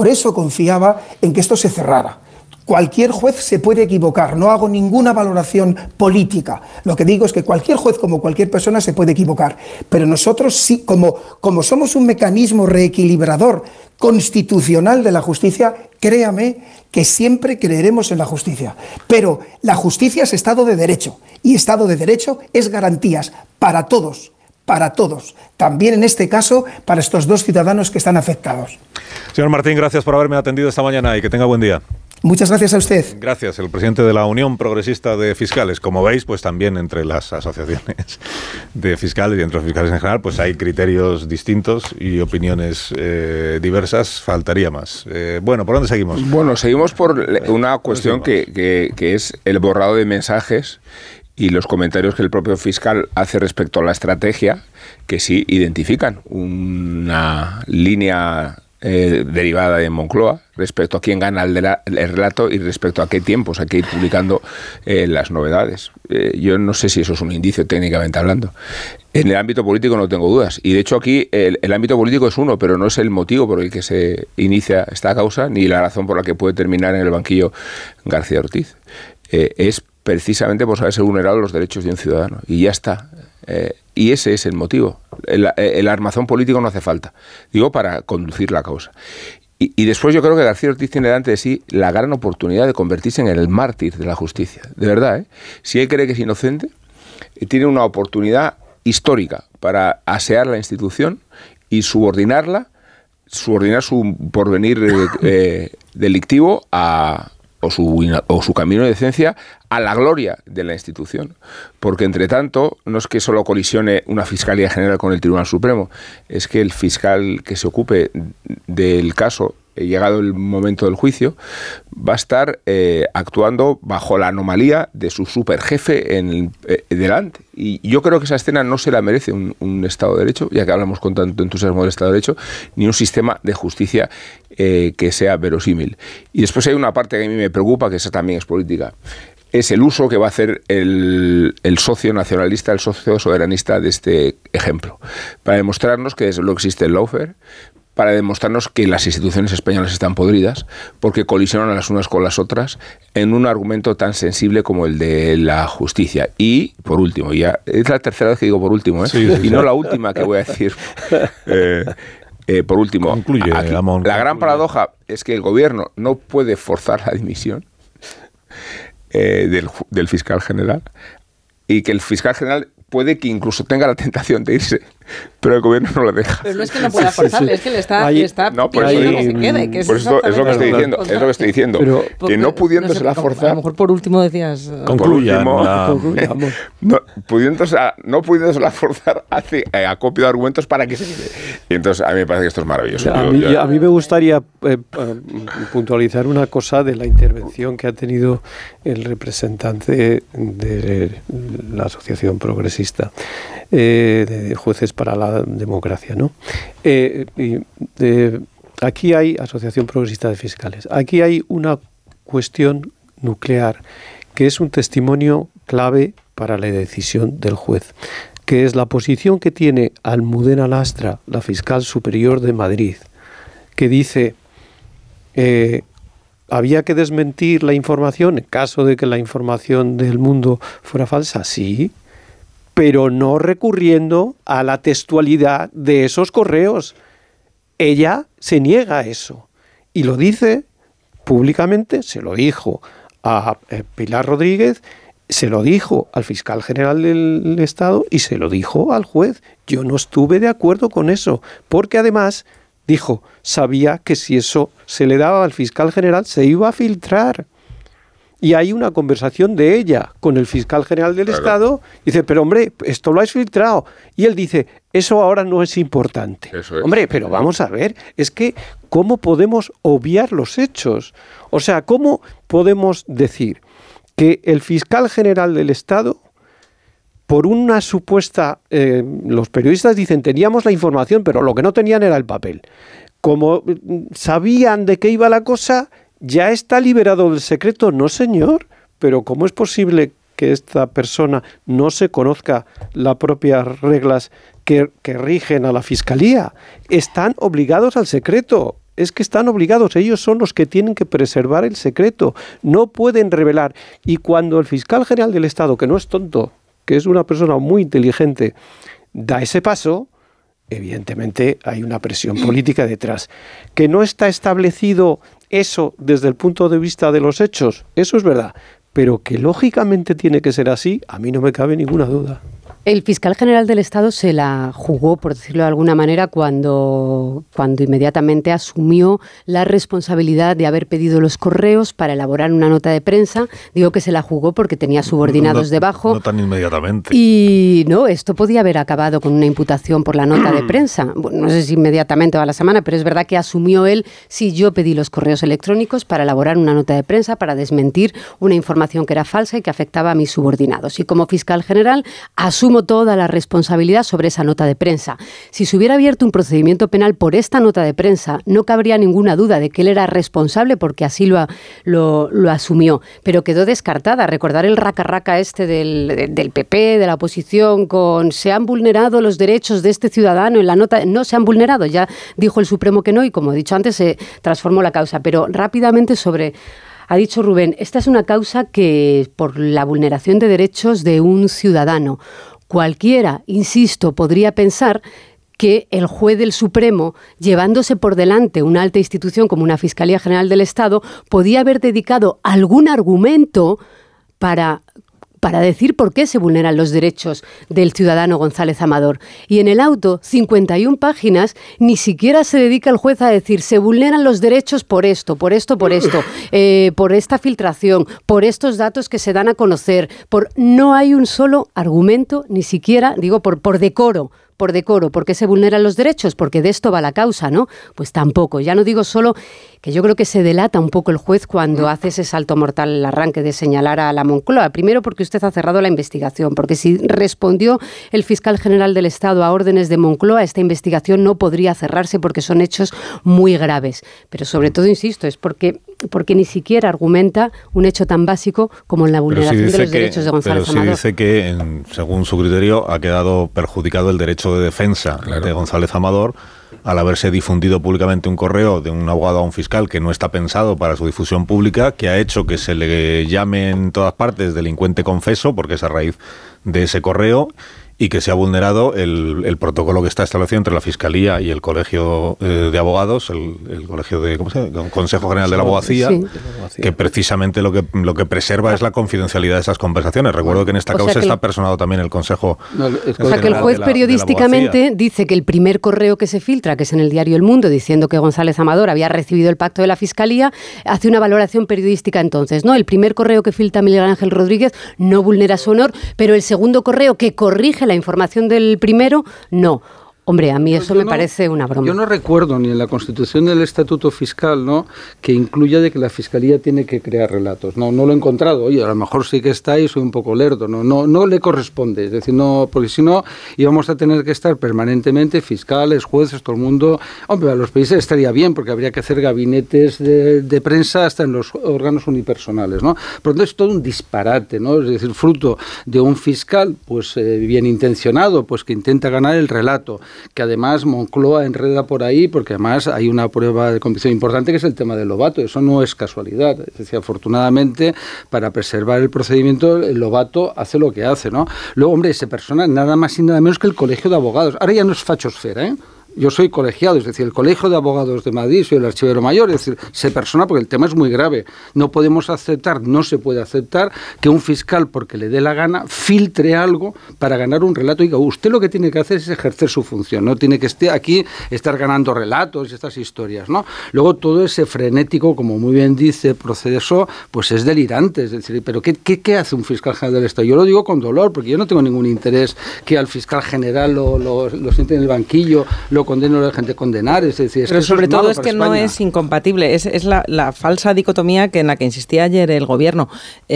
en que esto se cerrara. Cualquier juez se puede equivocar, no hago ninguna valoración política. Lo que digo es que cualquier juez, como cualquier persona, se puede equivocar. Pero nosotros sí, como somos un mecanismo reequilibrador constitucional de la justicia, créame que siempre creeremos en la justicia. Pero la justicia es Estado de Derecho, y Estado de Derecho es garantías para todos. También en este caso para estos dos ciudadanos que están afectados. Señor Martín, gracias por haberme atendido esta mañana y que tenga buen día. Muchas gracias a usted. Gracias, el presidente de la Unión Progresista de Fiscales. Como veis, pues también entre las asociaciones de fiscales y entre los fiscales en general, pues hay criterios distintos y opiniones diversas. Faltaría más. Bueno, ¿por dónde seguimos? Bueno, seguimos por una cuestión que es el borrado de mensajes y los comentarios que el propio fiscal hace respecto a la estrategia, que sí identifican una línea derivada de Moncloa respecto a quién gana el relato y respecto a qué tiempos hay que ir publicando las novedades. Yo no sé si eso es un indicio técnicamente hablando. En el ámbito político no tengo dudas. Y de hecho aquí el ámbito político es uno, pero no es el motivo por el que se inicia esta causa ni la razón por la que puede terminar en el banquillo García Ortiz. Es precisamente por haberse vulnerado los derechos de un ciudadano. Y ya está. Y ese es el motivo. El armazón político no hace falta. Digo, para conducir la causa. Y después yo creo que García Ortiz tiene delante de sí la gran oportunidad de convertirse en el mártir de la justicia. De verdad, ¿eh? Si él cree que es inocente, tiene una oportunidad histórica para asear la institución y subordinar su porvenir delictivo o su camino de decencia a la gloria de la institución. Porque, entre tanto, no es que solo colisione una Fiscalía General con el Tribunal Supremo, es que el fiscal que se ocupe del caso, llegado el momento del juicio, va a estar actuando bajo la anomalía de su superjefe delante. Y yo creo que esa escena no se la merece un Estado de Derecho, ya que hablamos con tanto entusiasmo del Estado de Derecho, ni un sistema de justicia que sea verosímil. Y después hay una parte que a mí me preocupa, que esa también es política. Es el uso que va a hacer el socio nacionalista, el socio soberanista de este ejemplo, para demostrarnos que desde luego existe el lawfare, para demostrarnos que las instituciones españolas están podridas porque colisionan las unas con las otras en un argumento tan sensible como el de la justicia. Y, por último, ya es la tercera vez que digo por último, y no la última que voy a decir. Por último, concluye, aquí, Ramón, la gran paradoja es que el gobierno no puede forzar la dimisión del fiscal general, y que el fiscal general puede que incluso tenga la tentación de irse, pero el gobierno no lo deja. Pero no es que no pueda forzarle, es que le está pidiendo que se quede. Que por eso es lo que estoy diciendo, pero, que no pudiéndosela forzar. A lo mejor por último decías... Concluyamos. No pudiéndosela forzar hace acopio de argumentos para que se quede. Y entonces a mí me parece que esto es maravilloso. A mí me gustaría puntualizar una cosa de la intervención que ha tenido el representante de la Asociación Progresista de Jueces para la Democracia, ¿no? Aquí hay Asociación Progresista de Fiscales. Aquí hay una cuestión nuclear que es un testimonio clave para la decisión del juez, que es la posición que tiene Almudena Lastra, la fiscal superior de Madrid, que dice había que desmentir la información en caso de que la información del Mundo fuera falsa, sí, pero no recurriendo a la textualidad de esos correos. Ella se niega a eso y lo dice públicamente, se lo dijo a Pilar Rodríguez, se lo dijo al fiscal general del Estado y se lo dijo al juez. Yo no estuve de acuerdo con eso, porque además, dijo, sabía que si eso se le daba al fiscal general se iba a filtrar. Y hay una conversación de ella con el fiscal general del Estado. Dice, pero hombre, esto lo has filtrado. Y él dice, eso ahora no es importante. Eso es. Hombre, pero vamos a ver, es que ¿cómo podemos obviar los hechos? O sea, ¿cómo podemos decir que el fiscal general del Estado, por una supuesta... los periodistas dicen, teníamos la información, pero lo que no tenían era el papel. Como sabían de qué iba la cosa... ¿Ya está liberado del secreto? No, señor. Pero ¿cómo es posible que esta persona no se conozca las propias reglas que rigen a la Fiscalía? Están obligados al secreto. Es que están obligados. Ellos son los que tienen que preservar el secreto. No pueden revelar. Y cuando el fiscal general del Estado, que no es tonto, que es una persona muy inteligente, da ese paso... Evidentemente hay una presión política detrás. Que no está establecido eso desde el punto de vista de los hechos, eso es verdad, pero que lógicamente tiene que ser así, a mí no me cabe ninguna duda. El fiscal general del Estado se la jugó, por decirlo de alguna manera, cuando inmediatamente asumió la responsabilidad de haber pedido los correos para elaborar una nota de prensa. Digo que se la jugó porque tenía subordinados debajo. No tan inmediatamente. Y no, esto podía haber acabado con una imputación por la nota de prensa. Bueno, no sé si inmediatamente o a la semana, pero es verdad que asumió él, sí, yo pedí los correos electrónicos para elaborar una nota de prensa, para desmentir una información que era falsa y que afectaba a mis subordinados. Y como fiscal general, asumo asumo toda la responsabilidad sobre esa nota de prensa. Si se hubiera abierto un procedimiento penal por esta nota de prensa, no cabría ninguna duda de que él era responsable porque así lo asumió, pero quedó descartada. Recordar el raca-raca este del PP, de la oposición, con se han vulnerado los derechos de este ciudadano en la nota. No se han vulnerado, ya dijo el Supremo que no y, como he dicho antes, se transformó la causa. Pero rápidamente ha dicho Rubén, esta es una causa que por la vulneración de derechos de un ciudadano. Cualquiera, insisto, podría pensar que el juez del Supremo, llevándose por delante una alta institución como una Fiscalía General del Estado, podía haber dedicado algún argumento para decir por qué se vulneran los derechos del ciudadano González Amador. Y en el auto, 51 páginas, ni siquiera se dedica el juez a decir se vulneran los derechos por esto, por esta filtración, por estos datos que se dan a conocer. No hay un solo argumento, ni siquiera, digo, por decoro. ¿Por qué se vulneran los derechos? Porque de esto va la causa, ¿no? Pues tampoco. Ya no digo solo que yo creo que se delata un poco el juez cuando hace ese salto mortal, el arranque de señalar a la Moncloa. Primero porque usted ha cerrado la investigación, porque si respondió el fiscal general del Estado a órdenes de Moncloa, esta investigación no podría cerrarse porque son hechos muy graves. Pero sobre todo, insisto, es porque ni siquiera argumenta un hecho tan básico como la vulneración de los derechos de González Amador. Pero sí dice que, según su criterio, ha quedado perjudicado el derecho de defensa de González Amador al haberse difundido públicamente un correo de un abogado a un fiscal que no está pensado para su difusión pública, que ha hecho que se le llame en todas partes delincuente confeso, porque es a raíz de ese correo, y que se ha vulnerado el protocolo que está establecido entre la Fiscalía y el Colegio de Abogados, el Colegio de, ¿cómo se llama? Consejo General de la Abogacía, sí, que precisamente lo que preserva es la confidencialidad de esas conversaciones. Recuerdo que en esta causa está personado también el Consejo General que el juez periodísticamente dice que el primer correo que se filtra, que es en el diario El Mundo, diciendo que González Amador había recibido el pacto de la Fiscalía, hace una valoración periodística entonces, ¿no? El primer correo que filtra Miguel Ángel Rodríguez no vulnera su honor, pero el segundo correo que corrige la información del primero, no. Hombre, a mí eso me parece una broma. Yo no recuerdo ni en la Constitución ni en el Estatuto Fiscal, ¿no?, que incluya de que la Fiscalía tiene que crear relatos. No lo he encontrado. Oye, a lo mejor sí que está y soy un poco lerdo. No le corresponde. Es decir, no, porque si no íbamos a tener que estar permanentemente fiscales, jueces, todo el mundo. Hombre, a los países estaría bien porque habría que hacer gabinetes de prensa hasta en los órganos unipersonales, ¿no? Por lo tanto, es todo un disparate, ¿no? Es decir, fruto de un fiscal, pues bien intencionado, pues que intenta ganar el relato, que además Moncloa enreda por ahí, porque además hay una prueba de convicción importante que es el tema del Lobato. Eso no es casualidad. Es decir, afortunadamente, para preservar el procedimiento, el Lobato hace lo que hace, ¿no? Luego, hombre, se persona nada más y nada menos que el Colegio de Abogados. Ahora ya no es fachosfera, ¿eh? Yo soy colegiado, es decir, el Colegio de Abogados de Madrid, soy el archivero mayor, es decir, se persona porque el tema es muy grave. No podemos aceptar, no se puede aceptar que un fiscal, porque le dé la gana, filtre algo para ganar un relato. Diga, usted lo que tiene que hacer es ejercer su función, no tiene que estar ganando relatos y estas historias, ¿no? Luego todo ese frenético, como muy bien dice Proceso, pues es delirante, es decir, pero ¿qué hace un fiscal general del Estado? Yo lo digo con dolor, porque yo no tengo ningún interés que al fiscal general lo siente en el banquillo, lo condeno, la gente condenar, es decir, pero sobre todo es que no es incompatible, es la falsa dicotomía en la que insistía ayer el gobierno.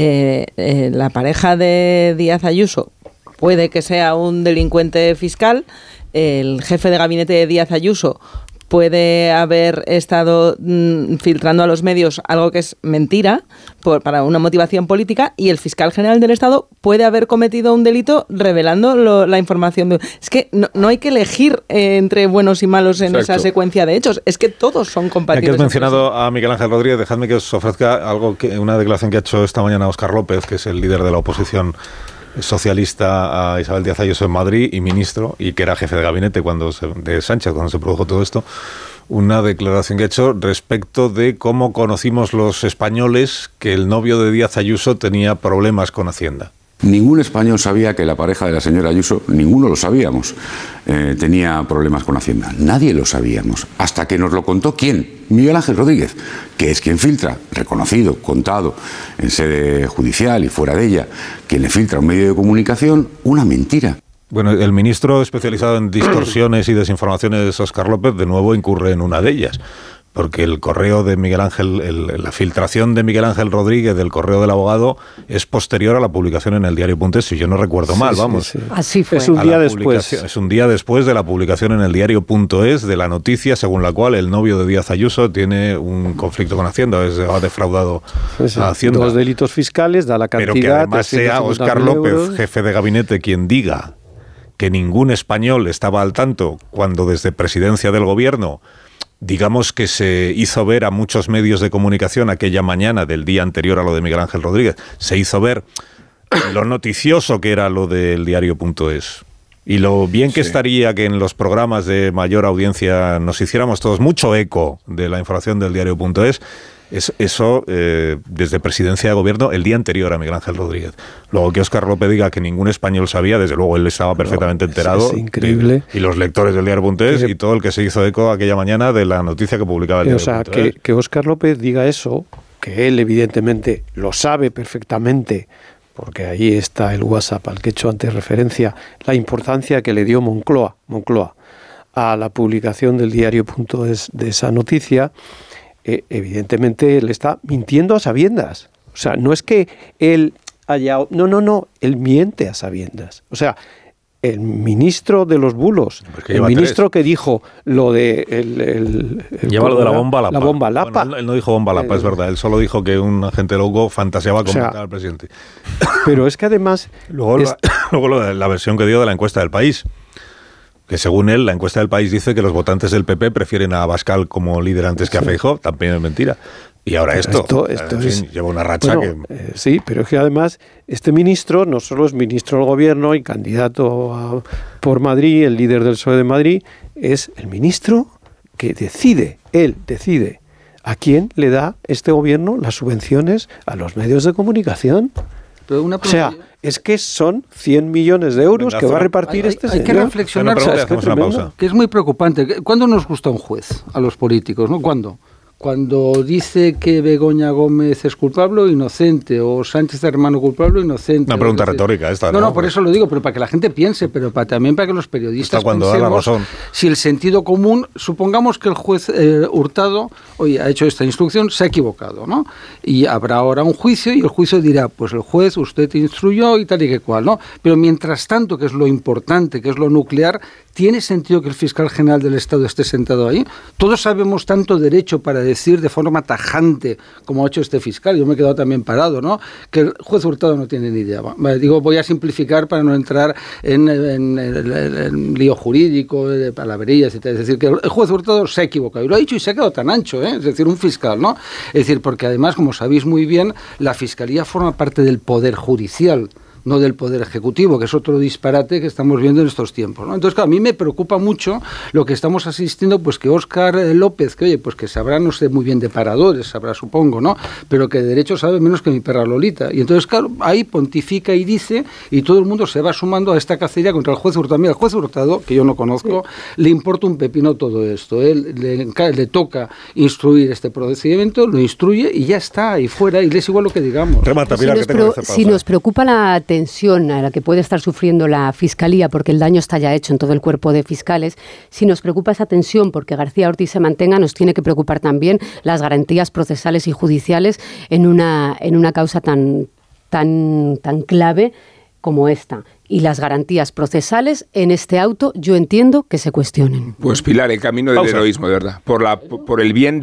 La pareja de Díaz Ayuso puede que sea un delincuente fiscal, el jefe de gabinete de Díaz Ayuso puede haber estado filtrando a los medios algo que es mentira para una motivación política, y el fiscal general del Estado puede haber cometido un delito revelando la información. Es que no hay que elegir entre buenos y malos en esa secuencia de hechos, es que todos son compatibles. Aquí has mencionado a Miguel Ángel Rodríguez, dejadme que os ofrezca una declaración que ha hecho esta mañana Óscar López, que es el líder de la oposición socialista a Isabel Díaz Ayuso en Madrid y ministro, y que era jefe de gabinete de Sánchez cuando se produjo todo esto. Una declaración que ha hecho respecto de cómo conocimos los españoles que el novio de Díaz Ayuso tenía problemas con Hacienda. Ningún español sabía que la pareja de la señora Ayuso, ninguno lo sabíamos, tenía problemas con Hacienda. Nadie lo sabíamos. Hasta que nos lo contó, ¿quién? Miguel Ángel Rodríguez, que es quien filtra, reconocido, contado en sede judicial y fuera de ella, quien le filtra a un medio de comunicación una mentira. Bueno, el ministro especializado en distorsiones y desinformaciones, Óscar López, de nuevo incurre en una de ellas, porque el correo de Miguel Ángel, la filtración de Miguel Ángel Rodríguez del correo del abogado es posterior a la publicación en el diario.es, si yo no recuerdo mal, vamos. Sí. Así fue. Es un día después. Es un día después de la publicación en el diario.es de la noticia según la cual el novio de Díaz Ayuso tiene un conflicto con Hacienda, ha defraudado a Hacienda. 2 delitos fiscales, da la cantidad. Pero que además sea Óscar López, jefe de gabinete, quien diga que ningún español estaba al tanto cuando desde presidencia del gobierno, digamos que se hizo ver a muchos medios de comunicación aquella mañana del día anterior a lo de Miguel Ángel Rodríguez, se hizo ver lo noticioso que era lo del diario.es. Y lo bien que estaría que en los programas de mayor audiencia nos hiciéramos todos mucho eco de la información del diario.es. Eso desde presidencia de gobierno el día anterior a Miguel Ángel Rodríguez. Luego que Óscar López diga que ningún español sabía, desde luego él estaba perfectamente enterado. Es increíble. Y los lectores del diario.es y todo el que se hizo eco aquella mañana de la noticia que publicaba el diario.es. O sea, que Óscar López diga eso, que él evidentemente lo sabe perfectamente, porque ahí está el WhatsApp al que he hecho antes referencia, la importancia que le dio Moncloa a la publicación del diario.es de esa noticia. Evidentemente él está mintiendo a sabiendas. O sea, no es que él haya... No, él miente a sabiendas. O sea, el ministro de los bulos, el ministro que dijo lo de... Lleva lo de la bomba Lapa. La bomba Lapa. Bueno, él no dijo bomba Lapa, es verdad. Él solo dijo que un agente loco fantaseaba con matar al presidente. Pero es que además... Luego la versión que dio de la encuesta del País, que según él, la encuesta del País dice que los votantes del PP prefieren a Abascal como líder antes que a Feijóo. También es mentira. Y ahora esto lleva una racha sí, pero es que además este ministro no solo es ministro del gobierno y candidato por Madrid, el líder del PSOE de Madrid, es el ministro que él decide a quién le da este gobierno las subvenciones a los medios de comunicación. O sea, es que son 100 millones de euros que va a repartir este señor. Hay que reflexionar, que es muy preocupante. ¿Cuándo nos gusta un juez a los políticos? ¿No? ¿Cuándo? Cuando dice que Begoña Gómez es culpable o inocente, o Sánchez hermano culpable o inocente. Una pregunta retórica esta. No, por eso lo digo, pero para que la gente piense, pero también para que los periodistas pensemos, da la razón. Si el sentido común, supongamos que el juez Hurtado hoy ha hecho esta instrucción, se ha equivocado, ¿no? Y habrá ahora un juicio y el juicio dirá, pues el juez, usted te instruyó y tal y que cual, ¿no? Pero mientras tanto, que es lo importante, que es lo nuclear, ¿tiene sentido que el fiscal general del Estado esté sentado ahí? Todos sabemos tanto derecho para decir de forma tajante, como ha hecho este fiscal, yo me he quedado también parado, ¿no? Que el juez Hurtado no tiene ni idea. Voy a simplificar para no entrar en lío jurídico, de palabrerías, etc. Es decir, que el juez Hurtado se ha equivocado, y lo ha dicho y se ha quedado tan ancho, ¿eh? Es decir, un fiscal, ¿no? Es decir, porque además, como sabéis muy bien, la Fiscalía forma parte del Poder Judicial, no del Poder Ejecutivo, que es otro disparate que estamos viendo en estos tiempos, ¿no? Entonces, claro, a mí me preocupa mucho lo que estamos asistiendo, pues que Óscar López, que oye, pues que sabrá, no sé muy bien de paradores, sabrá supongo, ¿no? Pero que de derecho sabe menos que mi perra Lolita. Y entonces, claro, ahí pontifica y dice, y todo el mundo se va sumando a esta cacería contra el juez Hurtado. Mira, el juez Hurtado, que yo no conozco, le importa un pepino todo esto. Él le toca instruir este procedimiento, lo instruye y ya está ahí fuera, y le es igual lo que digamos. Remata, Pilar, si nos preocupa la tensión a la que puede estar sufriendo la Fiscalía, porque el daño está ya hecho en todo el cuerpo de fiscales, si nos preocupa esa tensión porque García Ortiz se mantenga, nos tiene que preocupar también las garantías procesales y judiciales en una causa tan clave como esta. Y las garantías procesales en este auto, yo entiendo que se cuestionen. Pues Pilar, el camino del heroísmo, de verdad. Por el bien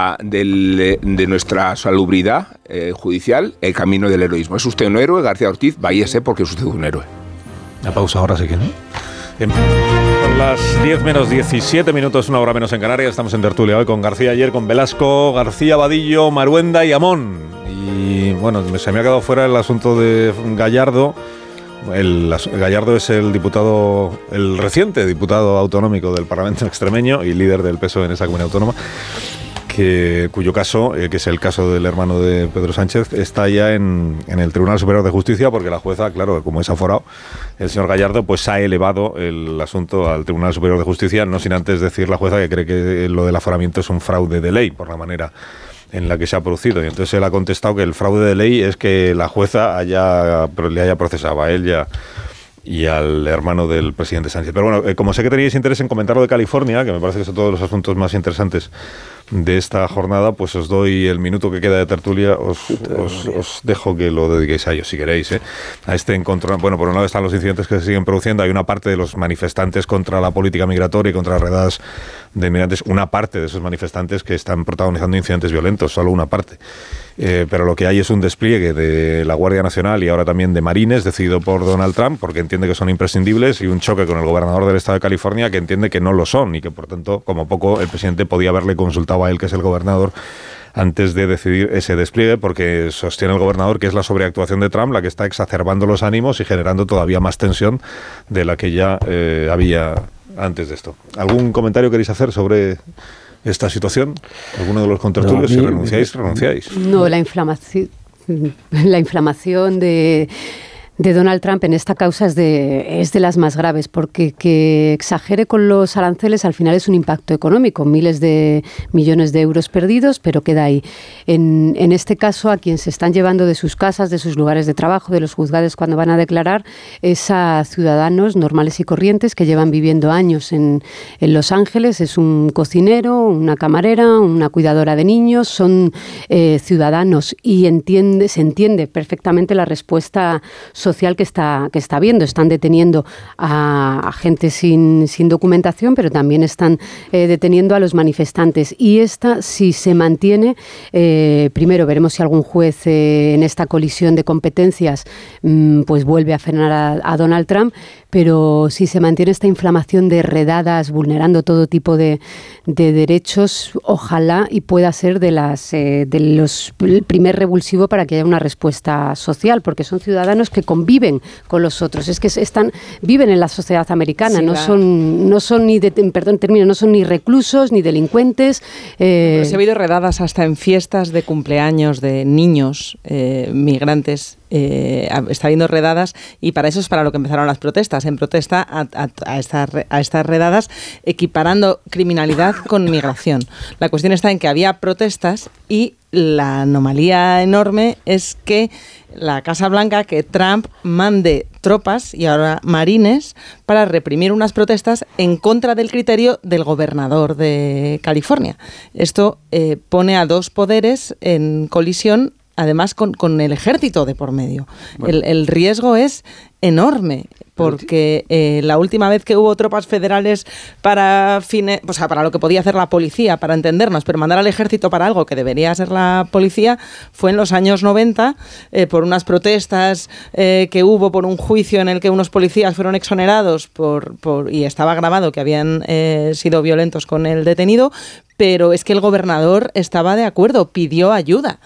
de nuestra salubridad judicial, el camino del heroísmo. ¿Es usted un héroe, García Ortiz? Váyase porque es usted un héroe. La pausa ahora sí que no. Son las 10 menos 17 minutos, una hora menos en Canarias. Estamos en tertulia hoy con García Ayer, con Velasco, García Vadillo, Maruenda y Amón. Y bueno, se me ha quedado fuera el asunto de Gallardo. Gallardo es el reciente diputado autonómico del Parlamento extremeño y líder del PSOE en esa comunidad autónoma, cuyo caso, que es el caso del hermano de Pedro Sánchez, está ya en el Tribunal Superior de Justicia, porque la jueza, claro, como es aforado, el señor Gallardo, pues ha elevado el asunto al Tribunal Superior de Justicia, no sin antes decir la jueza que cree que lo del aforamiento es un fraude de ley, por la manera en la que se ha producido. Y entonces él ha contestado que el fraude de ley es que la jueza le haya procesado a él y al hermano del presidente Sánchez. Pero bueno, como sé que teníais interés en comentar lo de California, que me parece que son todos los asuntos más interesantes de esta jornada, pues os doy el minuto que queda de tertulia, os dejo que lo dediquéis a ellos, si queréis, a este encuentro. Bueno, por un lado están los incidentes que se siguen produciendo, hay una parte de los manifestantes contra la política migratoria y contra las redadas de migrantes, una parte de esos manifestantes que están protagonizando incidentes violentos, solo una parte. Pero lo que hay es un despliegue de la Guardia Nacional y ahora también de Marines, decidido por Donald Trump, porque entiende que son imprescindibles, y un choque con el gobernador del estado de California, que entiende que no lo son y que, por tanto, como poco, el presidente podía haberle consultado a él, que es el gobernador, antes de decidir ese despliegue, porque sostiene el gobernador que es la sobreactuación de Trump la que está exacerbando los ánimos y generando todavía más tensión de la que ya había antes de esto. ¿Algún comentario queréis hacer sobre esta situación? ¿Alguno de los contertulios? Si renunciáis. No, la inflamación de Donald Trump en esta causa es de las más graves, porque que exagere con los aranceles al final es un impacto económico, miles de millones de euros perdidos, pero queda ahí. En este caso, a quien se están llevando de sus casas, de sus lugares de trabajo, de los juzgados cuando van a declarar, es a ciudadanos normales y corrientes que llevan viviendo años en Los Ángeles. Es un cocinero, una camarera, una cuidadora de niños, son ciudadanos, y se entiende perfectamente la respuesta social que está viendo. Están deteniendo a gente sin documentación, pero también están deteniendo a los manifestantes. Y esta, si se mantiene, primero veremos si algún juez en esta colisión de competencias pues vuelve a frenar a Donald Trump, pero si se mantiene esta inflamación de redadas vulnerando todo tipo de derechos, ojalá y pueda ser el primer revulsivo para que haya una respuesta social, porque son ciudadanos que conviven con los otros, es que viven en la sociedad americana, sí, no son ni reclusos ni delincuentes. Pero se ha habido redadas hasta en fiestas de cumpleaños de niños migrantes. Está habiendo redadas, y para eso es para lo que empezaron las protestas, en protesta a estas redadas, equiparando criminalidad con migración. La cuestión está en que había protestas, y la anomalía enorme es que la Casa Blanca, que Trump mande tropas y ahora marines para reprimir unas protestas en contra del criterio del gobernador de California. Esto pone a dos poderes en colisión, además con el ejército de por medio. Bueno. El riesgo es enorme, porque la última vez que hubo tropas federales para lo que podía hacer la policía, para entendernos, pero mandar al ejército para algo que debería ser la policía, fue en los años 90, por unas protestas que hubo por un juicio en el que unos policías fueron exonerados y estaba grabado que habían sido violentos con el detenido, pero es que el gobernador estaba de acuerdo, pidió ayuda.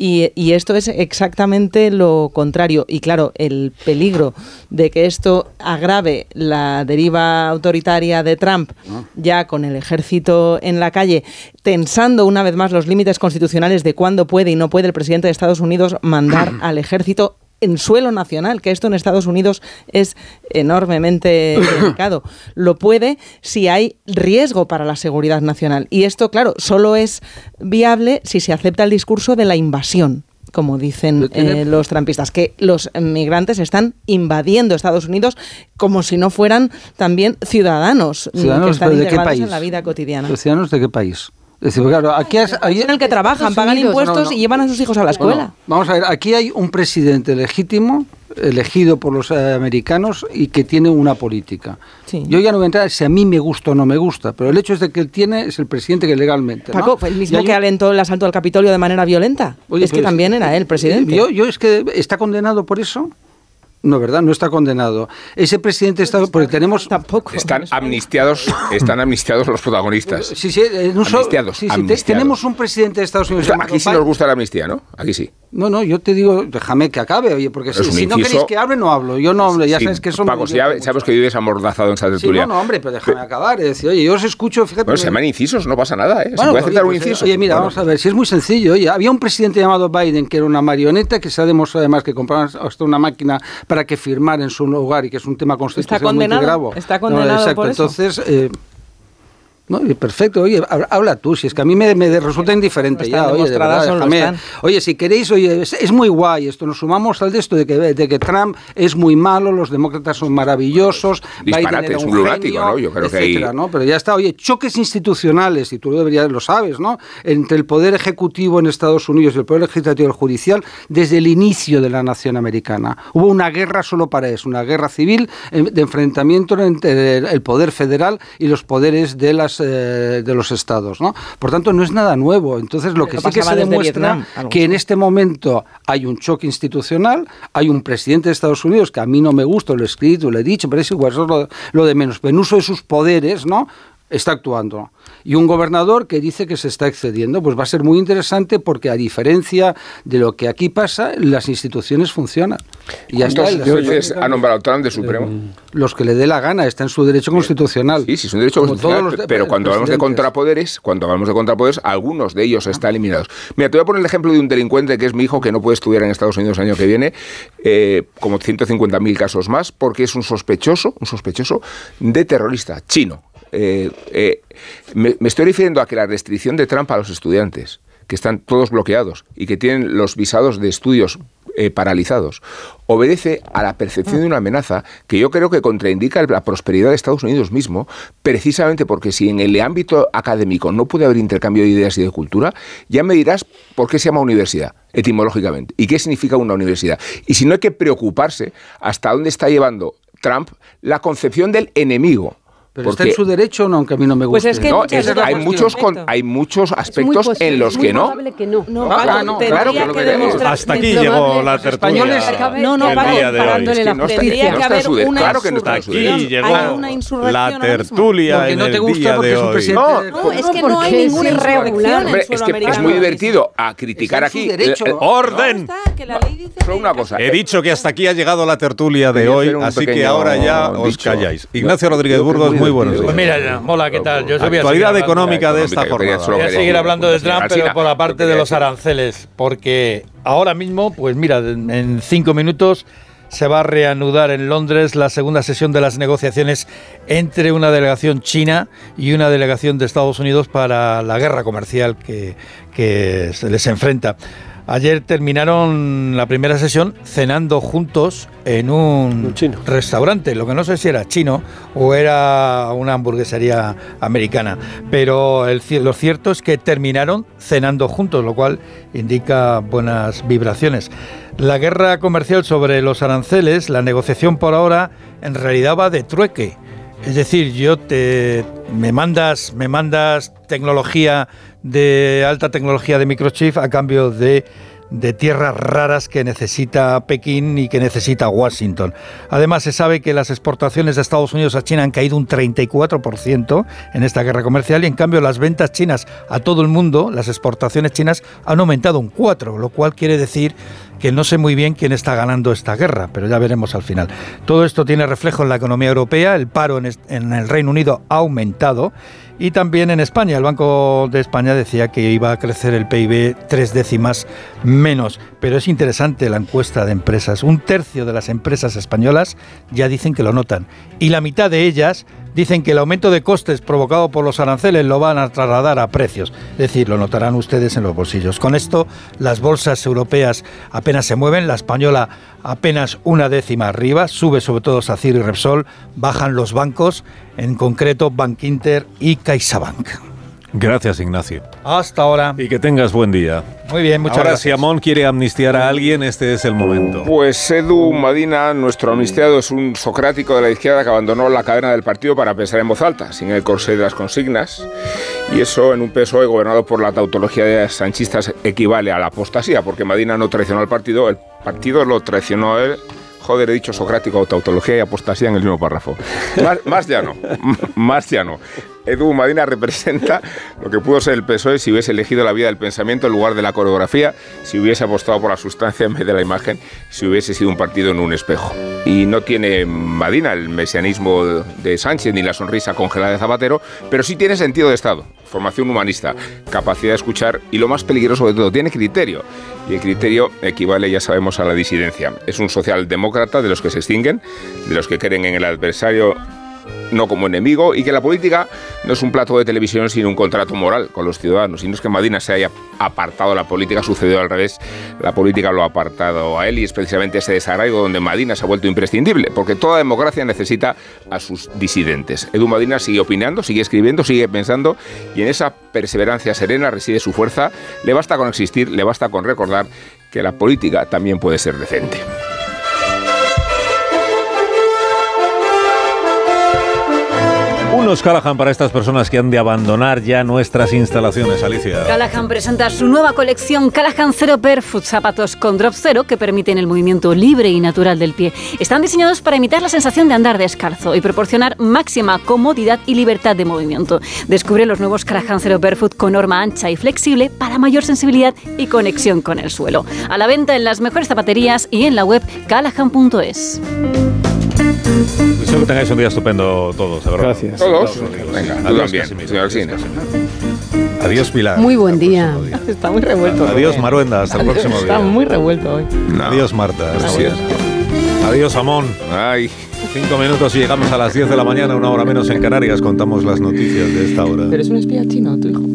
Y esto es exactamente lo contrario. Y claro, el peligro de que esto agrave la deriva autoritaria de Trump, ya con el ejército en la calle, tensando una vez más los límites constitucionales de cuándo puede y no puede el presidente de Estados Unidos mandar al ejército en suelo nacional, que esto en Estados Unidos es enormemente delicado. Lo puede si hay riesgo para la seguridad nacional. Y esto, claro, solo es viable si se acepta el discurso de la invasión, como dicen los trumpistas, que los migrantes están invadiendo Estados Unidos como si no fueran también ciudadanos que están integrados en la vida cotidiana. ¿Los ciudadanos de qué país? Es decir, claro, aquí en el que trabajan, pagan impuestos y llevan a sus hijos a la escuela. Vamos a ver, aquí hay un presidente legítimo, elegido por los americanos, y que tiene una política. Sí. Yo ya no voy a entrar si a mí me gusta o no me gusta, pero el hecho es de que él es el presidente que legalmente, ¿no? Paco, fue el mismo que alentó el asalto al Capitolio de manera violenta. Oye, es que también era él presidente. Yo es que ¿está condenado por eso? No, ¿verdad? No está condenado. Ese presidente está... Porque tenemos... Tampoco. Están amnistiados los protagonistas. Sí, amnistiados. Tenemos un presidente de Estados Unidos... Aquí sí nos gusta la amnistía, ¿no? Aquí sí. No, yo te digo, déjame que acabe, oye, porque si no queréis que hable, no hablo. Yo no hablo, ya sabes que son... Paco, sabes que vives amordazado en esa tertulia. Sí, hombre, pero déjame acabar. Es decir, oye, yo os escucho, fíjate... Bueno, se llaman incisos, no pasa nada, ¿eh? Se puede aceptar un inciso. Oye, mira, vamos a ver, si es muy sencillo. Oye, había un presidente llamado Biden que era una marioneta, que se ha demostrado además que compraron hasta una máquina para que firmara en su lugar, y que es un tema constitucional muy grave. Está condenado exacto. por eso. Entonces... No, perfecto, oye, habla tú, si es que a mí me resulta indiferente ya, oye, de verdad, déjame. Oye, si queréis, oye, es muy guay esto, nos sumamos al de esto de que Trump es muy malo, los demócratas son maravillosos, disparate, es un lunático, ¿no? Yo creo etcétera, que ahí... ¿no? Pero ya está, oye, choques institucionales, y tú lo sabes, ¿no? Entre el poder ejecutivo en Estados Unidos y el poder legislativo y el judicial desde el inicio de la nación americana. Hubo una guerra solo para eso, una guerra civil de enfrentamiento entre el poder federal y los poderes de los estados, ¿no? Por tanto, no es nada nuevo. Entonces, lo que sí que se demuestra que en este momento hay un choque institucional, hay un presidente de Estados Unidos que a mí no me gusta, lo he escrito, lo he dicho, pero es igual, eso es lo de menos. En uso de sus poderes, ¿no?, está actuando. Y un gobernador que dice que se está excediendo. Pues va a ser muy interesante porque, a diferencia de lo que aquí pasa, las instituciones funcionan. Y ya está. Entonces, ha nombrado Trump de Supremo. Los que le dé la gana, está en su derecho constitucional. Sí, es un derecho constitucional, pero cuando hablamos de contrapoderes, algunos de ellos están eliminados. Mira, te voy a poner el ejemplo de un delincuente que es mi hijo, que no puede estudiar en Estados Unidos el año que viene, como 150.000 casos más, porque es un sospechoso de terrorista chino. Me estoy refiriendo a que la restricción de Trump a los estudiantes, que están todos bloqueados y que tienen los visados de estudios paralizados, obedece a la percepción de una amenaza que yo creo que contraindica la prosperidad de Estados Unidos mismo, precisamente porque si en el ámbito académico no puede haber intercambio de ideas y de cultura, ya me dirás por qué se llama universidad, etimológicamente, y qué significa una universidad. Y si no, hay que preocuparse hasta dónde está llevando Trump la concepción del enemigo. Pero está en su derecho, no, aunque a mí no me gusta. Pues es que hay muchos aspectos en los que no. Claro que no queremos. Hasta aquí llegó la tertulia. Tendría que haber una Claro que no está aquí llegó la tertulia en el día de hoy. No, es que no hay ninguna insurrección en Sudamericana. Es muy divertido a criticar aquí. ¡Orden! Solo una cosa. He dicho que hasta aquí ha llegado la tertulia de hoy, así que ahora ya os calláis. Ignacio Rodríguez Burgos, muy buenos días. Pues mira, hola, ¿qué tal? Yo actualidad económica de esta jornada. Voy a seguir hablando de Trump, pero por la parte de los aranceles, porque ahora mismo, pues mira, en 5 minutos se va a reanudar en Londres la segunda sesión de las negociaciones entre una delegación china y una delegación de Estados Unidos para la guerra comercial que se les enfrenta. Ayer terminaron la primera sesión cenando juntos en un restaurante, lo que no sé si era chino o era una hamburguesería americana, pero lo cierto es que terminaron cenando juntos, lo cual indica buenas vibraciones. La guerra comercial sobre los aranceles, la negociación por ahora, en realidad va de trueque. Es decir, me mandas tecnología de alta tecnología de microchip a cambio de tierras raras que necesita Pekín y que necesita Washington. Además, se sabe que las exportaciones de Estados Unidos a China han caído un 34% en esta guerra comercial y, en cambio, las ventas chinas a todo el mundo, las exportaciones chinas, han aumentado un 4%, lo cual quiere decir que no sé muy bien quién está ganando esta guerra, pero ya veremos al final. Todo esto tiene reflejo en la economía europea, el paro en el Reino Unido ha aumentado y también en España. El Banco de España decía que iba a crecer el PIB 3 décimas menos, pero es interesante la encuesta de empresas. 1/3 de las empresas españolas ya dicen que lo notan y la mitad de ellas dicen que el aumento de costes provocado por los aranceles lo van a trasladar a precios, es decir, lo notarán ustedes en los bolsillos. Con esto, las bolsas europeas apenas se mueven, la española apenas 1 décima arriba, sube sobre todo SACIR y Repsol, bajan los bancos, en concreto Bankinter y CaixaBank. Gracias, Ignacio. Hasta ahora. Y que tengas buen día. Muy bien, muchas gracias. Ahora, si Amón quiere amnistiar a alguien, este es el momento. Pues Edu Madina, nuestro amnistiado, es un socrático de la izquierda que abandonó la cadena del partido para pensar en voz alta, sin el corsé de las consignas. Y eso, en un PSOE gobernado por la tautología de sanchistas, equivale a la apostasía, porque Madina no traicionó al partido, el partido lo traicionó a él. Joder, he dicho socrático, tautología y apostasía en el mismo párrafo. Más ya no. Edu Madina representa lo que pudo ser el PSOE si hubiese elegido la vía del pensamiento en lugar de la coreografía, si hubiese apostado por la sustancia en vez de la imagen, si hubiese sido un partido en un espejo. Y no tiene Madina el mesianismo de Sánchez ni la sonrisa congelada de Zapatero, pero sí tiene sentido de Estado, formación humanista, capacidad de escuchar y, lo más peligroso de todo, tiene criterio. Y el criterio equivale, ya sabemos, a la disidencia. Es un socialdemócrata de los que se extinguen, de los que creen en el adversario no como enemigo, y que la política no es un plato de televisión sino un contrato moral con los ciudadanos. Y no es que Madina se haya apartado de la política, sucedió al revés. La política lo ha apartado a él, y es precisamente ese desarraigo donde Madina se ha vuelto imprescindible, porque toda democracia necesita a sus disidentes. Edu Madina sigue opinando, sigue escribiendo, sigue pensando, y en esa perseverancia serena reside su fuerza. Le basta con existir, le basta con recordar que la política también puede ser decente. Unos Callahan para estas personas que han de abandonar ya nuestras instalaciones, Alicia. Callahan presenta su nueva colección Callahan Zero Barefoot, zapatos con drop cero que permiten el movimiento libre y natural del pie. Están diseñados para imitar la sensación de andar descalzo y proporcionar máxima comodidad y libertad de movimiento. Descubre los nuevos Callahan Zero Barefoot con horma ancha y flexible para mayor sensibilidad y conexión con el suelo. A la venta en las mejores zapaterías y en la web callahan.es. Deseo que tengáis un día estupendo todos, de verdad. Gracias. Todos. Venga, tú también, señor Alsina. Adiós, Pilar. Muy buen día. Está muy revuelto. Adiós, Maruenda. Hasta el próximo día. Está muy revuelto hoy. No. Adiós, Marta. Hasta Así es. mañana. Adiós, Amón. Ay. 5 minutos y llegamos a las 10 de la mañana, 1 hora menos en Canarias. Contamos las noticias de esta hora. Pero es un espía chino, tu hijo.